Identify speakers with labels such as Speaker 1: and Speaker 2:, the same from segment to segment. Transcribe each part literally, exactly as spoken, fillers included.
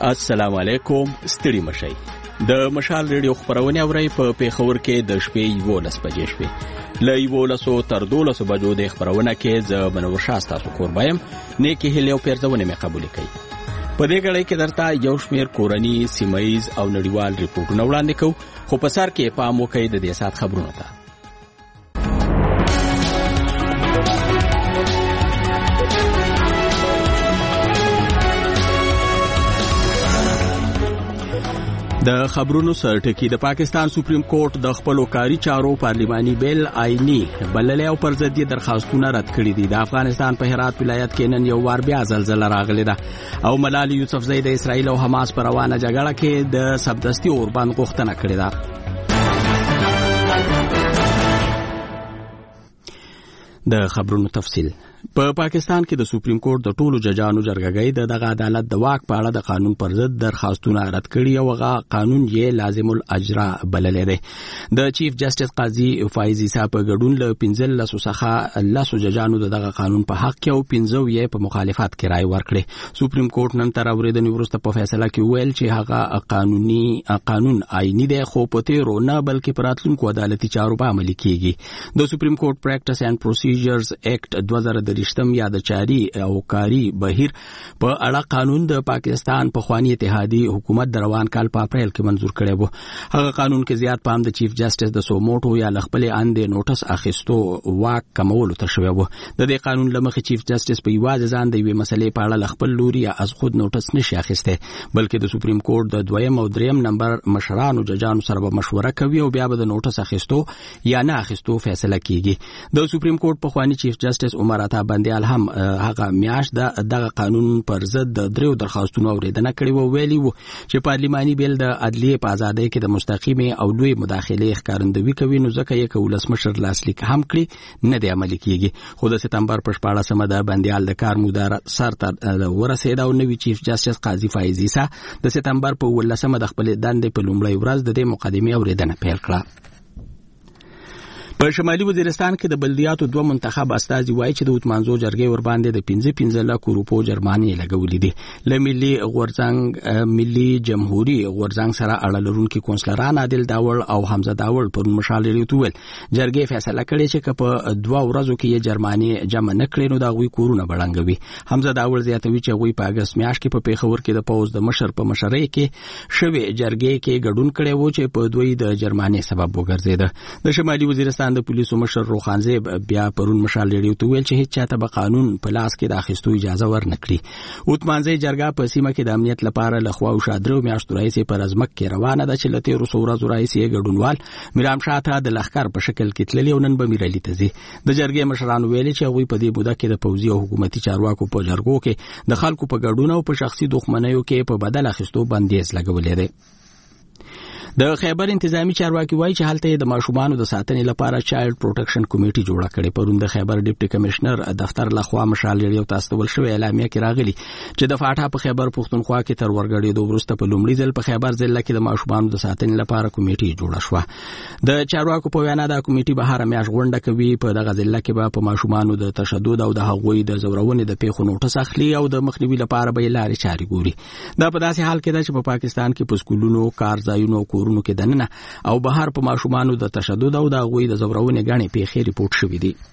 Speaker 1: السلام علیکم. ستړي مشئ. د مشال ریډیو خبرونه اوري په پیښور کې د شپې یولس بجې شپې له یولسو تر دولسو بجو د خبرونه کې ز منور شاستا سو قربایم نیکی هلیو پیرځونه مې قبول کړي. په دې غړې کې درته یو شمیر کورنی سیمایز او نړیوال ریپورتونه وړاندې کوو، خو په سر کې پام وکړئ د دې سات خبرونه ته. د خبرونو سرټکی د پاکستان سپریم کورټ د خپل کاری چارو پارلیماني بیل آئینی بللې او پر ضد درخواستونه رد کړې دي. د افغانستان په هرات ولایت کې نن یو وار بیا زلزلہ راغلی ده او ملال یوسفزئی د اسرائیل او حماس پر روانه جګړه کې د سبدستي اوربند غوښتنه کړې ده. د خبرونو تفصیل. په پاکستان کې د سپریم کورټ د ټولو ججانو جرګګۍ د دغه عدالت د واک په اړه د قانون پر ضد درخواستونه رد کړي او هغه قانون یې لازم الاجرا بللی دی. د چیف جسټس قاضي فایز عیسی په ګډون له پنځلسو څخه لسو ججانو د دغه قانون په حق کې او پنځو یې په مخالفت کې رائے ورکړي. سپریم کورټ نن تر اورېدنې وروسته په فیصله کې ویل چې هغه قانوني قانون آئینی دی، خو په تیرو نه بلکې په راتلونکو عدالتي چارو به عملي کیږي. د سپریم کورټ پریکټس اینڈ پروسیجرز ایکټ دوه زره درشتم یا د چاري او کاری بهیر په اړه قانون د پاکستان په خواني اتحادي حکومت د روان کال په اپریل کې منزور کړی وو. هغه قانون کې زیات پام د چیف جسټس د سوموټو یا لخپل اندې نوټس اخیستو واک کمولو ته شوی وو. د دې قانون لمخې چیف جسټس په یوازې ځان د یوې مسلې په اړه لخپل لوري یا از خود نوټس نشي اخیسته، بلکې د سپریم کورټ د دویم او دریم نمبر مشرانو ججانو سره به مشوره کوي او بیا به د نوټس اخیستو یا نه اخیستو فیصله کیږي. د سپریم کورټ په خواني چیف جسټس عمر عطا بندیال هم هغه میاش د دغه قانون پر ضد د دریو درخواستونو اوریدنه کړې وو. ویلي وو چې پارلیماني بیل د عدلیه په ازادۍ کې د مستقیمه او لوی مداخله ښکارندوی کوي، نو ځکه یې کولسمشر لاسلیک هم کړی نه دی عملي کیږي. خو د سپتمبر په شپاړسمه د بندیال د کار موده سر ته ورسېد او نوی چیف جسټس قاضي فایز عیسی د سپتمبر په ولسمه د خپل دندې په لومړۍ ورځ د دې مقدمې اوریدنه پیل کړه. په شمالي وزیرستان کې د بلدیاتو دوه منتخب استازي وایي چې د وټمانزو جرګې ور باندې د پنځه پنځه لک روپو جرمانې لګولې دي. له ملي غورځنګ ملي جمهوریت غورځنګ سره اړه لرونکي کونسلران عادل داول او حمزه داول پر مشال ریډیو ویل جرګې فیصله کړې چې په دوه ورځو کې یې جرمانې جمع نه کړي نو دا غوي کورونه بړنګوي. حمزه داول زیاتوي چې غوي په اگست میاشت کې په پیښور کې د پوز د مشر په مشرۍ کې شوی جرګې کې ګډون کړي وو چې په دوی د جرمانې سبب وګرځیده. د شمالي وزیرستان د پولیسو مشر روخانزیب بیا پرون مشال ریډیو ته ویل چې هیڅ چاته به قانون په لاس کې د اخیستو اجازه ورنکړي. وټمانزي جرګه په سیمه کې د امنیت لپاره لخوا او شادرو میاشتو راځي پر ازمک کې روانه ده چې لته روسو ورځ راځي ګډونوال میرام شاته د لخر په شکل کې تللی او نن به میرالي ته ځي. د جرګې مشران ویل چې هغه په دې بوده کې د پوځي او حکومتي چارواکو په جرګو کې د خلکو په ګډون او په شخصي دښمنیو کې په بدل اخیستو بندیز لګولې ده. د خیبر انتظامی چارواکي وایي چې هلته د ماشومانو د ساتنې لپاره چایلډ پروټیکشن کمیټي جوړه کړې. پرون د خیبر ډیپټي کمشنر دفتر لخوا مشال ریډیو ته استول شوی اعلامیه کې راغلی چې د فاټا په خیبر پښتونخوا کې تر ورګړې دوه ورسته په لومړي ځل په خیبر ضلع کې د ماشومانو د ساتنې لپاره کمیټي جوړه شوه. د چارواکو په وینا دا کمیټي به هر میاشت غونډه کوي. په دغه ضلع کې به په ماشومانو د تشدد او د هغوی د زورونې د پیښو نوټس اخلي او د مخنیوي لپاره به لارې چارې ګوري. دا په داسې حال کې ده چې په پاکستان کې په سکولونو، کارځایونو، کورونو کې دننه او بهر په ماشومانو د تشدد او د غوي د زورونې غاڼې پیښې ریپورت شوې دي.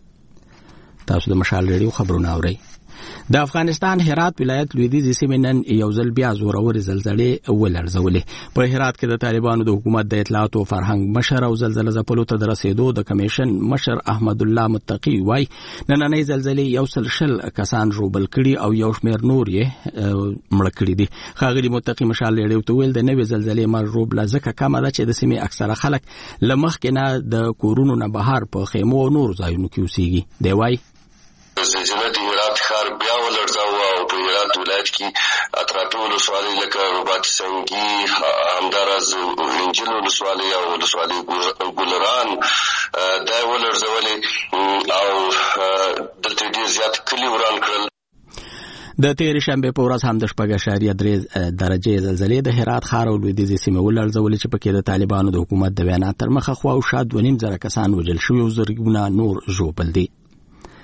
Speaker 1: تاسو د مشال ریډیو خبرونه اورئ. د افغانستان هرات ولایت لویدیځ سیمه نن یو ځل بیا زورور زلزلې ولړزولې. په هرات کې د طالبانو د حکومت د اطلاعات او فرهنګ مشر او زلزلې ځپلو ته رسیدو د کمیشن مشر احمد الله متقی وای نننۍ زلزلې یو سل شل کسان ژوبل کړي او یو شمېر نور یې مړ کړي دي. ښاغلي متقی مشال ریډیو ته ویل د نوې زلزلې مرجوب لزکه کم ده چې د سیمې اکثره خلک لمخ کې نه د کورونو نه بهر په خیمو او نور ځایونو کې اوسېږي. دی وای
Speaker 2: زلزلې د هرات ښار بیا ولړزاوه او په هرات ولایت کې اطرافي ولسوالۍ لکه رباط سنګي، همداراز انجیل ولسوالۍ او ولسوالۍ ګلران دا ولړزولې او دلته ډېر زیات کلي وران کړل.
Speaker 1: د تېرې شنبې په ورځ هم د شپږ اعشاریه درې درجې زلزلې د هرات ښار او لویدیځې سیمې ولړزولې چې پکې د طالبانو د حکومت د وینا تر مخه خوا او شا دوه نیم زره کسان وژل شوي او زرګونه نور ژوبل دي.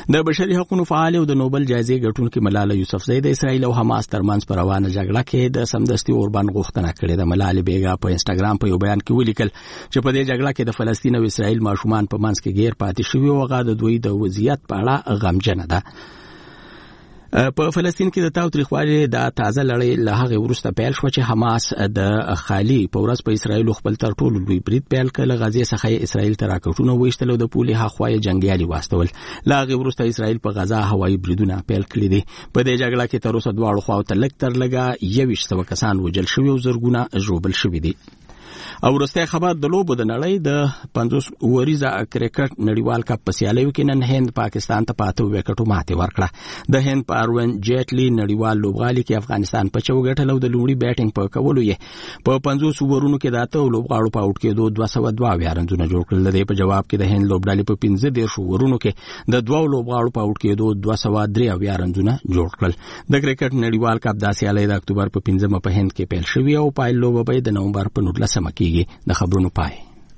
Speaker 1: د بشري حقوقو فعال او د نوبل جایزې ګټونکې ملاله یوسفزۍ د اسرایل او حماس ترمنځ پر روانه جګړه کې د سمدستي اوربند غوښتنه کړې ده. ملاله بیګا په انسټاګرام په یو بیان کې ولیکل چې په دې جګړه کې د فلسطین او اسرایل ماشومان په منځ کې غیر پاتې شوي او هغه د دوی د وضعیت په اړه غمجنه ده. په فلسطین کې د تاوتریخوالي د تازه لړۍ له هغه وروسته پیل شو چې حماس د خالی په ورځ په اسرایل خپل تر ټولو لوی برید پیل کړ. غزې څخه اسرایل تر راکټونه وېستل او د پولې هاخوا جنگیالي واستول. له هغه وروسته اسرایل په غزا هوایي بریدونه پیل کړي دي. په دې جګړه کې تر اوسه دواړو خواو ته لږ تر لږه یویشت سوه کسان وژل شوي او زرګونه ژوبل شوي دي. او وروسته خبر د لوبو د نړۍ د پنځوس اوریزه کرکټ نړیوال کپ په سیالیو کې نن هند پاکستان ته پاته وکټو ماتې ورکړه. د هند پاروین جیټلی نړیوال لوبغالي کې افغانستان په چو ګټلو د لومړي بیټینګ په کولو یې په پنځوس اوورونو کې د اته لوبغاړو په اوټ کېدو دوه سوه دوه اویا رنونه جوړ کړل. د په جواب کې د هند لوبډلې په پنځه دېرش اوورونو کې د دوه لوبغاړو په اوټ کېدو دوه سوه درې اویا رنونه جوړ کړل. د کرکټ نړیوال کپ د سیالۍ د اکتوبر په پنځمه په هند کې پیل شوی او پای لوبه به د نومبر په نولسمه کې د خبرونو پای.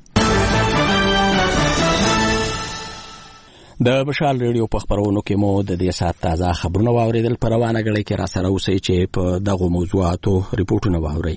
Speaker 1: د مشال ریډیو په خبرونو کې مو د دې سات تازه خبرونه واوریدل. پر روانه غړي کې را سره اوسئ چې په دغه موضوعاتو ریپورتونه واورئ.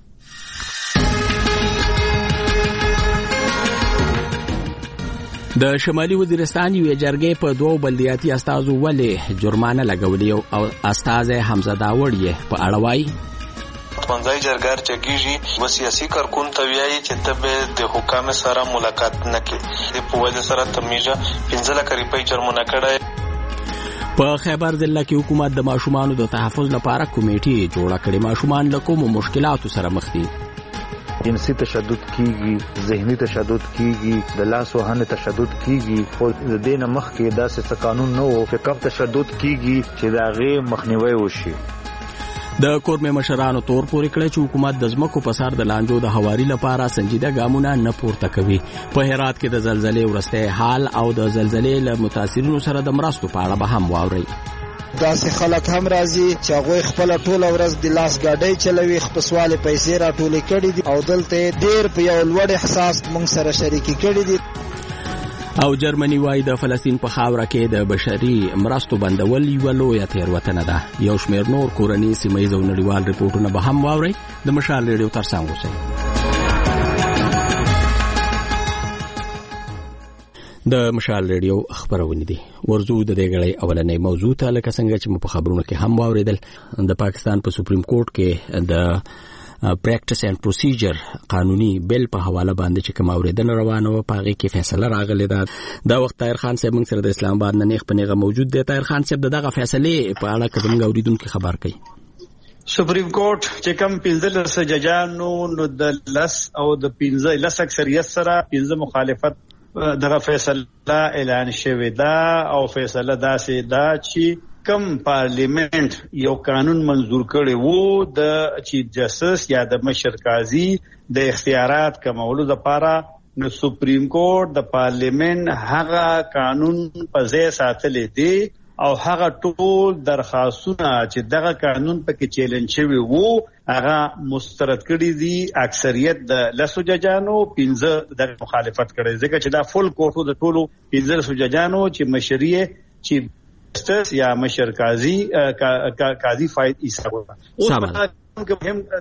Speaker 1: د شمالي وزیرستان یو جرګې په دوه بلدیاتي استازو ولې جرمانه لګولې او استاد حمزه داوړ یې په اړه وایي.
Speaker 3: منځای جرګار چګیږي و سیاسي کارکون ته ویایي چې ته به د حکام سره ملاقات نه کړې. د په وجه سره تمیجه پنځه لکه روپۍ جرمونه کړی.
Speaker 1: په خیبر ضلع کې حکومت د ماشومانو د تحفظ لپاره کمیټې جوړه کړې. ماشومان له کومو مشکلاتو سره مخ دي؟
Speaker 4: جنسي تشدد کیږي، ذهني تشدد کیږي، د لاس وهنې تشدد کیږي. خو د دې نه مخکې داسې قانون نه و چې کم تشدد کیږي چې د هغې مخنیوی وشي.
Speaker 1: د کورمې مشرانو تور پورې کړی چې حکومت د ځمکو په سر د لانجو د هواري لپاره سنجیده ګامونه نه پورته کوي. په هرات کې د زلزلې وروستی حال او د زلزلې له متاثرینو سره د مرستو په اړه به هم واورئ.
Speaker 5: داسې خلک هم راځي چې هغوی خپله ټوله ورځ د لاس ګاډۍ چلوي، خپسوالې پیسې راټولې کړي دي او دلته ډېر په یو لوړ احساس موږ سره شریکي کړي دي.
Speaker 1: او جرمني وايي د فلسطین په خاوره کې د بشري مرستو بندول یوه لویه تېروتنه ده. یو شمېر نور کورني سیمه ییز او نړیوال ریپورټونه به هم واورئ. د مشال ریډیو ترڅنګ اوسئ. د مشال ریډیو خبرونه دي. ورزو د دې غړې اولنې موضوع ته لکه څنګه چې په خبرونو کې هم واوریدل. د پاکستان په سپریم کورټ کې د پریکټس اینڈ پروسیجر قانوني بیل په حواله باندې چې کوم اوریدنه روانه و په هغه کې فیصله راغله. ده دا وخت طاهر خان صاحب موږ سره د اسلام آباد نه نیغ په نیغه موجود دی. طاهر خان صاحب دغه فیصله په اړه کوم اوریدونکو خبر کوي.
Speaker 6: سپریم کورټ چې کوم پنځلس ججانو نو د لس او د پنځه لس اکثریت سره پنځه مخالفت دغه فیصله اعلان شوی دا او فیصله داسې دا چې کم پارلیمنت یو قانون منظور کړي وو د چیف جسټس یا د مشر قاضي د اختیارات کمولو لپاره، نو سپریم کورټ د پارلیمنت هغه قانون په ځای ساتلې دي او هغه ټول درخواستونه چې دغه قانون پکې چیلنج شوی وو هغه مسترد کړي دي. اکثریت د لسو ججانو پنځه د مخالفت کړي، ځکه چې دا فل کورټو د ټولو پنځه ججانو چې مشریه چې جسټس یا مشر قاضي قاضي فائد عیسی وو. اوس په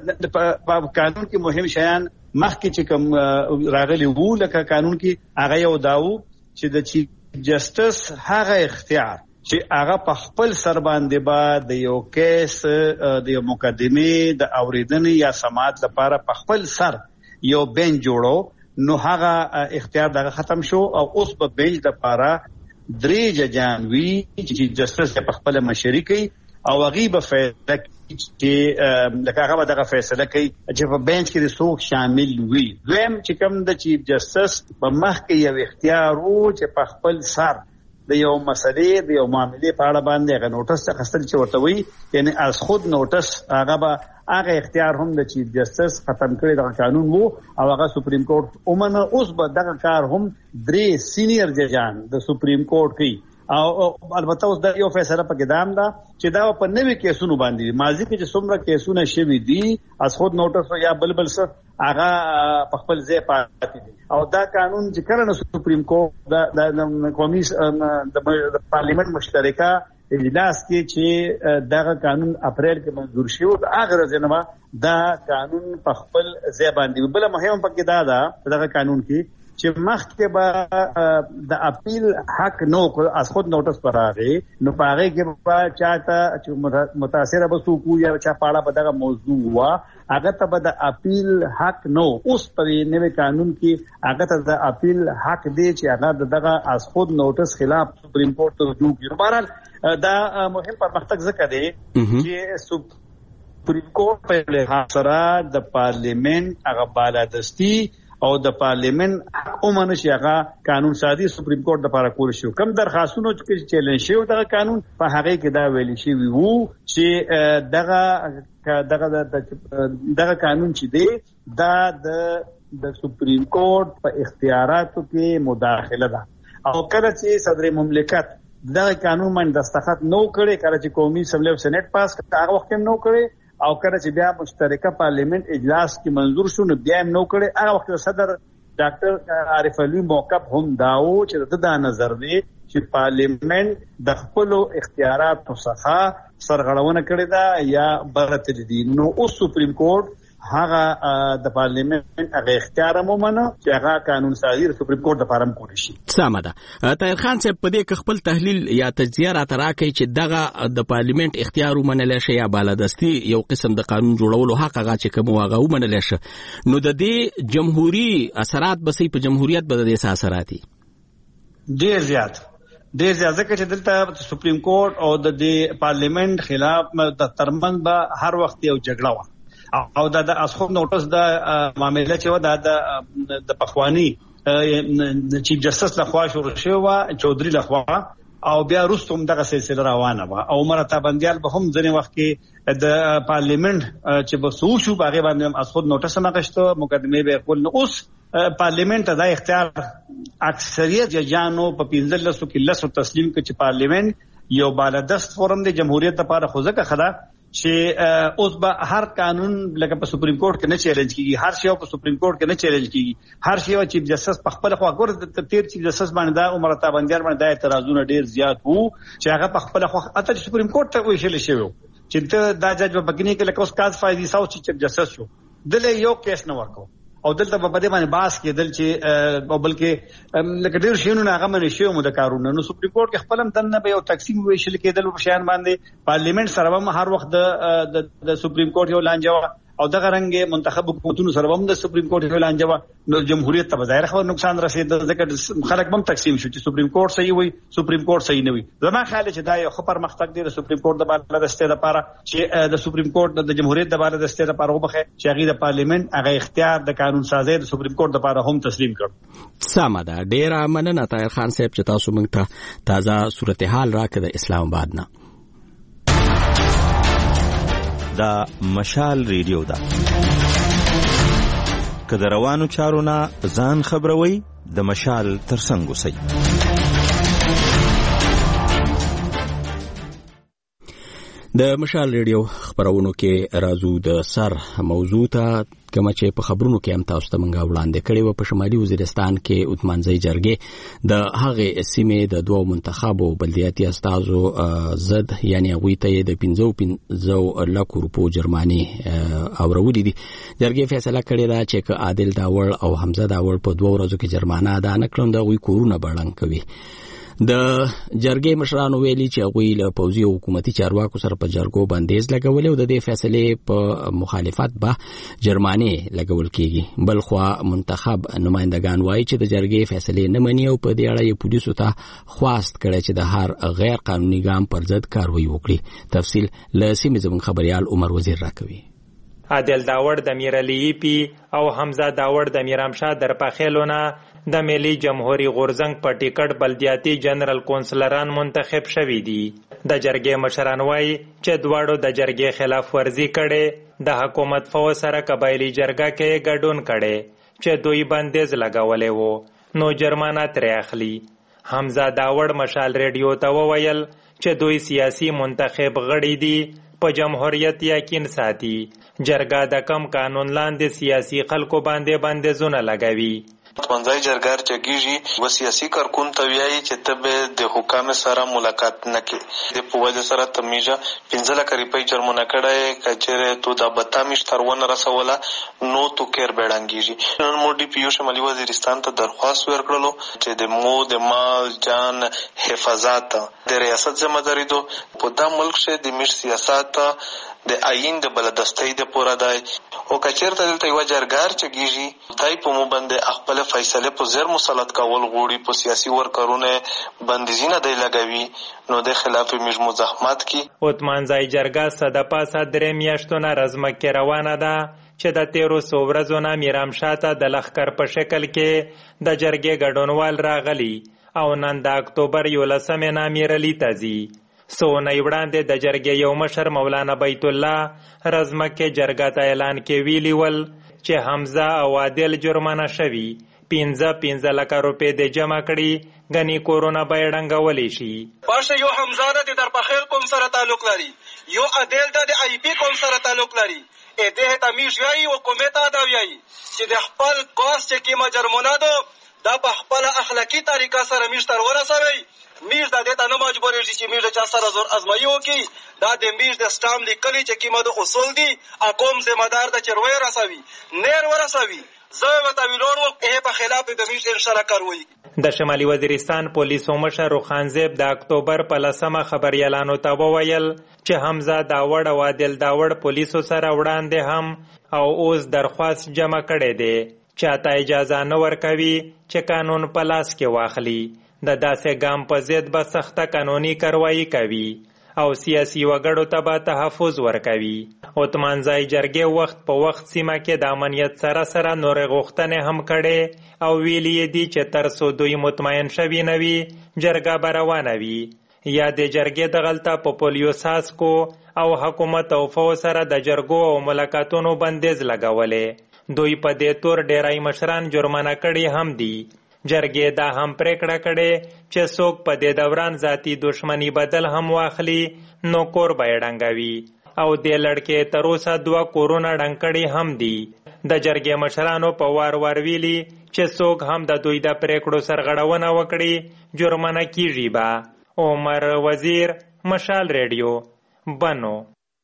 Speaker 6: قانون کې مهم شیان مخکې چې کوم راغلي وو لکه قانون کې هغه یو داو چې د چیف جسټس هغه اختیار چې هغه په خپل سر باندې با د یو کیس د یو مقدمه د اوریدنې یا سماعت لپاره په خپل سر یو بنچ جوړو، نو هغه اختیار دغه ختم شو او اوس په بنچ لپاره درې ججان وی چې جسټس په خپل مشري کوي او هغه به فیصله چې لکه هغه دغه فیصله کوي چې په بنچ کې د څوک شامل وي. دویم چې کوم د چیف جسټس په مخ کې یو اختیار وو چې په خپل سر د یو مسلې د یو معاملې په اړه باندې هغه نوټس اخیستل چې ورته وي، یعنی از خود نوټس هغه به هغه اختیار هم د چیف جسټس ختم کړی دغه قانون وو او هغه سپریم کورټ اومنه. اوس به دغه کار هم درې سینیئر ججان د سپریم کورټ کوي او البته اوس د یو فیصله په قدام ده چې دا په نوې کیسونو باندې ماضي کې چې څومره کیسونه شوي دي از خود نوټس یا بلبل څه هغه په خپل ځای پاتې دي او دا قانون چې کله سپریم کورټ د قومي د پارلیمنت مشترکه اجلاس کې چې دغه قانون اپریل کې منظور شو هغه ځنه دا قانون په خپل ځای باندې بل مهم پکې دا ده دغه قانون کې چې مخکې به د اپیل حق نو از خود نوټس پر راغی نو پاره کې به چاته چې متاثر به څوک یا چا پاړه به دغه موضوع وا هغه ته به د اپیل حق نو اوس پر نوې قانون کې هغه ته د اپیل حق دی چې هغه دغه از خود نوټس خلاف سپریم کورټ ته رجوع کړي. بهرحال دا مهم پرمختګ ځکه دی چې سپریم کورټ په لحاظ سره د پارلیمنت هغه بالادستی او د پارلیمنت حق ومنه چې هغه قانون سازي سپریم کورټ د لپاره کول شو. کوم درخواستونه چې چیلنج شوی دغه قانون په هغه کې دا ویل شوی وو چې دغه دغه دغه قانون چې دی دا د د سپریم کورټ په اختیاراتو کې مداخله ده او کله چې صدر مملکت دغه قانون باندې دستخط نو کړي کله چې قومي اسمبلی او سېنات پاس کړ هغه وخت نو کړي او کله چې بیا مشترکه پارلیمنت اجلاس کې منظور شو نو بیا نو کړي هغه وخت صدر ډاکټر عارف علوي موقف هم داو چې د نظر دی چې پارلیمنت د خپل اختیاراتو څخه سرغړونه کړې ده یا برتر دي نو اوس سپریم کورټ هغه د پارلیمنت هغه اختیار مومنه چې هغه قانون سازي سپریم کورټ د فارم کولی شي.
Speaker 1: سمه ده. طاهر خان صاحب په دې کې خپل تحلیل یا تجزیه را تراکې چې دغه د پارلیمنت اختیار ومنل شي یا بالادستی یو قسم د قانون جوړولو حق هغه چې کوم واغه ومنل شي نو د دې جمهوریت اثرات به په جمهوریت به د دې اثرات
Speaker 6: ډیر زیات ډیر زیات ځکه چې دلته سپریم کورټ او د پارلیمنت خلاف د ترمنځ به هر وخت یو جګړه و او دا د اسخوب نوټس د معاملې چې و دا د پخوانی چیف جسټس لخوا شروع شو و چودري لخوا او بیا وروسته دغه سلسله روانه و او مرته بندیال به هم ځنې وخت کې د پارلیمنت چې به سو شو باغې باندې اسخوب نوټس نغشته مقدمه به خپل نو اوس پارلیمنت دا اختیار اکثریت جانو په پنځلس کې لسو تسلیم کړي چې پارلیمنت یو بالادست فورم د جمهوریت لپاره خوځه خدا چې اوس به هر قانون لکه په سپریم کورټ کې نه چیلنج کیږي هر شی په سپریم کورټ کې نه چیلنج کیږي هر شی چیف جسټس په خپل خوا ګور د تیر چیف جسټس باندې دا عمر تابندیار باندې د اعتراضونه ډیر زیات وو چې هغه په خپل خوا اته سپریم کورټ ته ویشل شوی چې دا جج په بګنی کې لکه اوس کاز فایزي ساو چې چیف جسټس شو دله یو کیس نه ورکو او دلته په بده باندې باس کې دل چې او بلکې لکه ډیر شینو هغه باندې شی مو د کارونه نو سپریم کورټ کې خپلم دنه به یو تقسیم ویشل کېدل په شان باندې پارلیمنت سره هم هر وخت د د سپریم کورټ یو لانجه او دغه رنګ منتخب حکومتونو سره هم د سپریم کورټ یو لانجه نو جمهوریت ته ظاهر خبر نقصان رسید ځکه خلک هم تقسیم شو چې سپریم کورټ صحیح وي سپریم کورټ صحیح نه وي زما خیال چې دا یو خبر مختق دی د سپریم کورټ د بالادستۍ لپاره چې د سپریم کورټ د جمهوریت د بالادستۍ لپاره وبخه چې هغه د پارلیمنت هغه اختیار د قانون سازي د سپریم کورټ لپاره هم تسلیم کړ.
Speaker 1: سمه ده. ډیر مننه طاهر خان صاحب چې تاسو موږ ته تازه صورتحال راکړه د اسلام آباد نه.
Speaker 7: دا مشال ریډیو ده که د روانو چارو نه ځان خبروي د مشال ترڅنګ اوسئ.
Speaker 1: د مشال ریډیو خبرونو کې راځو د سر موضوع ته کوم چې په خبرونو کې هم تاسو ته مونږه وړاندې کړي و. په شمالي وزیرستان کې عثمانزی جرګې د هغې سیمې د دوه منتخبو بلدیاتي استازو زد یعنی هغوی ته د پنځو پنځو لکو روپو جرماني اورولې دي. جرګې فیصله کړې ده چې که عادل داوړ او حمزه داوړ په دوه ورځو کې جرمانه ادا نه کړي د هغوی کورونه بړنګ کوي. د جرګې مشرانو ویلي چې هغوی له پوځي او حکومتي چارواکو سره په جرګو بندیز لګولې او د دې فیصلې په مخالفت به جرمانې لګول کېږي. بل خوا منتخب نمائندگان وایي چې د جرګې فیصلې نه مني او په دې اړه یې پولیسو ته خواست کړی چې د هر غیر قانوني ګام پر ضد کاروایی وکړي. تفصیل له سیمې زموږ خبريال عمر وزیر راکوي.
Speaker 8: عادل داوړ د میرعلی پی او حمزه داوړ د میرامشاه درپاخیلونه د ملي جمهوریت غورزنګ په ټیکټ بلدیاتي جنرال کونسلران منتخب شوي دي. د جرګې مشران وایي چې دواړو د جرګې خلاف ورزي کړي د حکومت فوج سره قبایلی جرګه کې ګډون کړي چې دوی بندیز لګولې وو نو جرمانه ترې اخلي. حمزه داوړ مشال ریډیو ته وویل چې دوی سیاسي منتخب غړي دي په جمهوریت یقین ساتي. جرګه د کم قانون لاندې سیاسي خلکو باندې بندیزونه لګوي.
Speaker 3: منځای جرګار چګیږي و سیاسي کارکون ته ویایي چې ته به د حکام سره ملاقات نه کې د په وجه سره تمیجه پنځه لکه روپۍ جرمونه کړی کچېرې تو دا بتامیش تر ونه رسوله نو تو کیر بیړنګېږي. نن مو ډي پي یو شمالي وزیرستان ته درخواست ورکړلو چې د مو د مال جان حفاظت د ریاست ذمہ داری دو په دا ملک شه د مش سیاست د آئین د بلدستۍ د پوره دی او کچېرته دلته یوه جرګار چګېږي دای په مو باندې خپل فیصله په زر مسلط کول غوړي په سیاسي ورکرونه بندیزونه دی لګوي نو د خلاف موږ مزاحمت کی.
Speaker 8: عثمانزای جرګه صد پاسه درې میاشتو نه رزمکې روانه ده چې د تیرو څو ورځو نه میرامشاه ته د لښکر په شکل کې د جرګې ګډونوال راغلي او نن د اکتوبر یولسمې نه میرعلي ته ځي. څو اونۍ وړاندې د جرګې یو مشر مولانا بیت الله رزمکې جرګه ته اعلان کې ویلي ول چې حمزه او عادل جرمانه شوي پنځه پنځه لکه روپۍ د جمع کړي غني کورونه به یې ډنګولی شي.
Speaker 9: باشه یو حمزه د درپخیل قوم سره تعلق لري یو عادل د آی پی قوم سره تعلق لري ا دې ته میش وایي حکومت دا وایي چې د خپل قاس چې کیمه جرمونه ده دا په خپل اخلاقی طریقه سره میش تر ورسوي. میش د دې ته نه مجبورېږي چې میش د چا سره زور ازمایي وکړي دا د میش د سټام لیکلي چې کومه د اصول دي اقوم ذمہ دار د چروي رسوي نیر ورسوي زه ورته ویلوړ وم په خلاف د میش انشاءالله کاروي.
Speaker 8: د شمالي وزیرستان پولیسو مشر روخانزیب د اکتوبر په لسمه خبریالانو ته وویل چې حمزه داوړ او عادل داوړ پولیسو سره وړاندې هم او اوس درخواست جمع کړی دی چاته اجازه نه ورکوي چې قانون په لاس کې واخلي. د داسې ګام په ضد به سخته قانوني کاروایي کوي او سیاسي وګړو ته به تحفظ ورکوي. عثمانزای جرګې وخت په وخت سیمه کې د امنیت سره سره نورې غوښتنې هم کړې او ویلي یې دي چې تر څو دوی مطمئن شوي نه وي جرګه به روانه وي. یا د جرګې دغلته په پولیو ساسکو او حکومت او فو سره د جرګو او ملاقاتونو بندیز لګولې. دوی په دې تور ډیری مشران جرمانه کړي هم دي. جرګې دا هم پریکړه کړې چې څوک په دې دوران ذاتي دشمنی بدل هم واخلي نو کور به یې ډنګوي او دې لړکې تر اوسه دوه کورونه ډنګ کړي هم دي. د جرګې مشرانو په وار وار ویلي چې څوک هم د دوی د پریکړو سرغړونه وکړي جرمانه کیږي به. عمر وزیر مشال ریډیو بنو.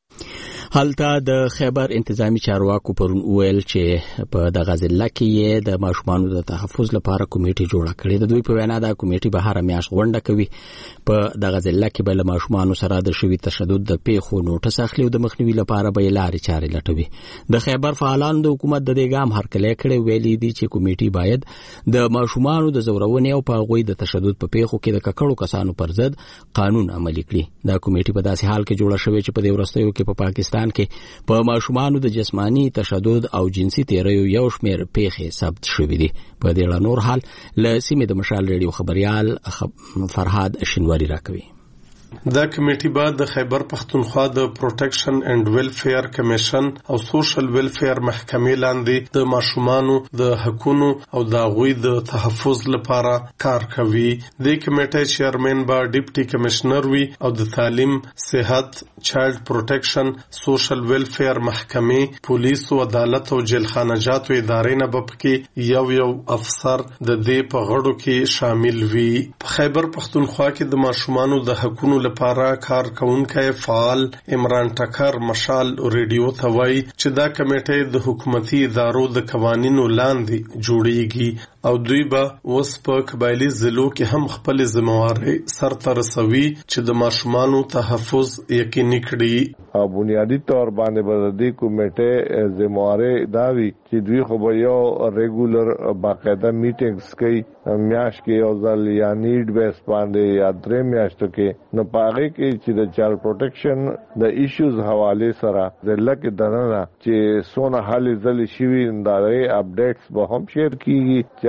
Speaker 1: هلته د خیبر انتظامی چارواکو پرون ویل چې په دغه ضلع کې د ماشومانو د تحفظ لپاره کمیټه جوړه کړې ده. دوی په وینا دا کمیټه به هر میاشت غونډه کوي. په دغه ضلع کې به له ماشومانو سره د شوي تشدد د پیښو نوټس اخلي او د مخنیوي لپاره به لارې چارې لټوي. د خیبر فعالانو د حکومت د دې ګام هرکلی کړی ویلي دي چې کمیټه باید د ماشومانو د زورونې او په هغوی د تشدد په پیښو کې د ککړو کسانو پر ضد قانون عملي کړي. دا کمیټه په داسې حال کې جوړه شوې چې په دې وروستیو کې په پاکستان کې په ماشومانو د جسمانی تشدد او جنسي تیریو یو شمېر پیښې ثبت شوې دي. په دې اړه نور حال له سیمې د مشال ریډیو خبريال فرهاد شینواری راکوي.
Speaker 10: دا کمیټي بعد د خیبر پختونخوا د پروټیکشن اینڈ ویلفیر کمیشن او سوشل ویلفیر محکمې لاندې د ماشومانو د حقوقو او د غوی د تحفظ لپاره کار کوي. د کمیټې چیرمن با ډیپټي کمشنر وی او د تعلیم، صحت، چایلډ پروټیکشن، سوشل ویلفیر محکمې، پولیس او عدالت او جیلخانه جاتو ادارې نه بپکې یو یو افسر د دې په غړو کې شامل وي. په خیبر پختونخوا کې د ماشومانو د حقوقو لپاره کار کوونکی فعال عمران ټکر مشال ریډیو ته وایي چې دا کمیټه د حکومتي ادارو د قوانینو لاندې جوړیږي او دوی به اوس په قبایلی ضلعو کې هم خپل ذمہواری سرته رسوي چې د ماشومانو تحفظ یقیني کړي.
Speaker 11: او بنیادی طور باندې به د کمیټې ذمہواری دا وي چې دوی خو به یو ریګولر باقاعده میټینګز کوي میاشت کې یو ځل یا نیډ بیس باندې یا درې میاشتو کې نو پاره کې چې د چایلډ پروټیکشن د ایشوز حواله سره د لکه دنه چې سونه حل ځل شي دا اپډیټس به هم شیر کیږي چې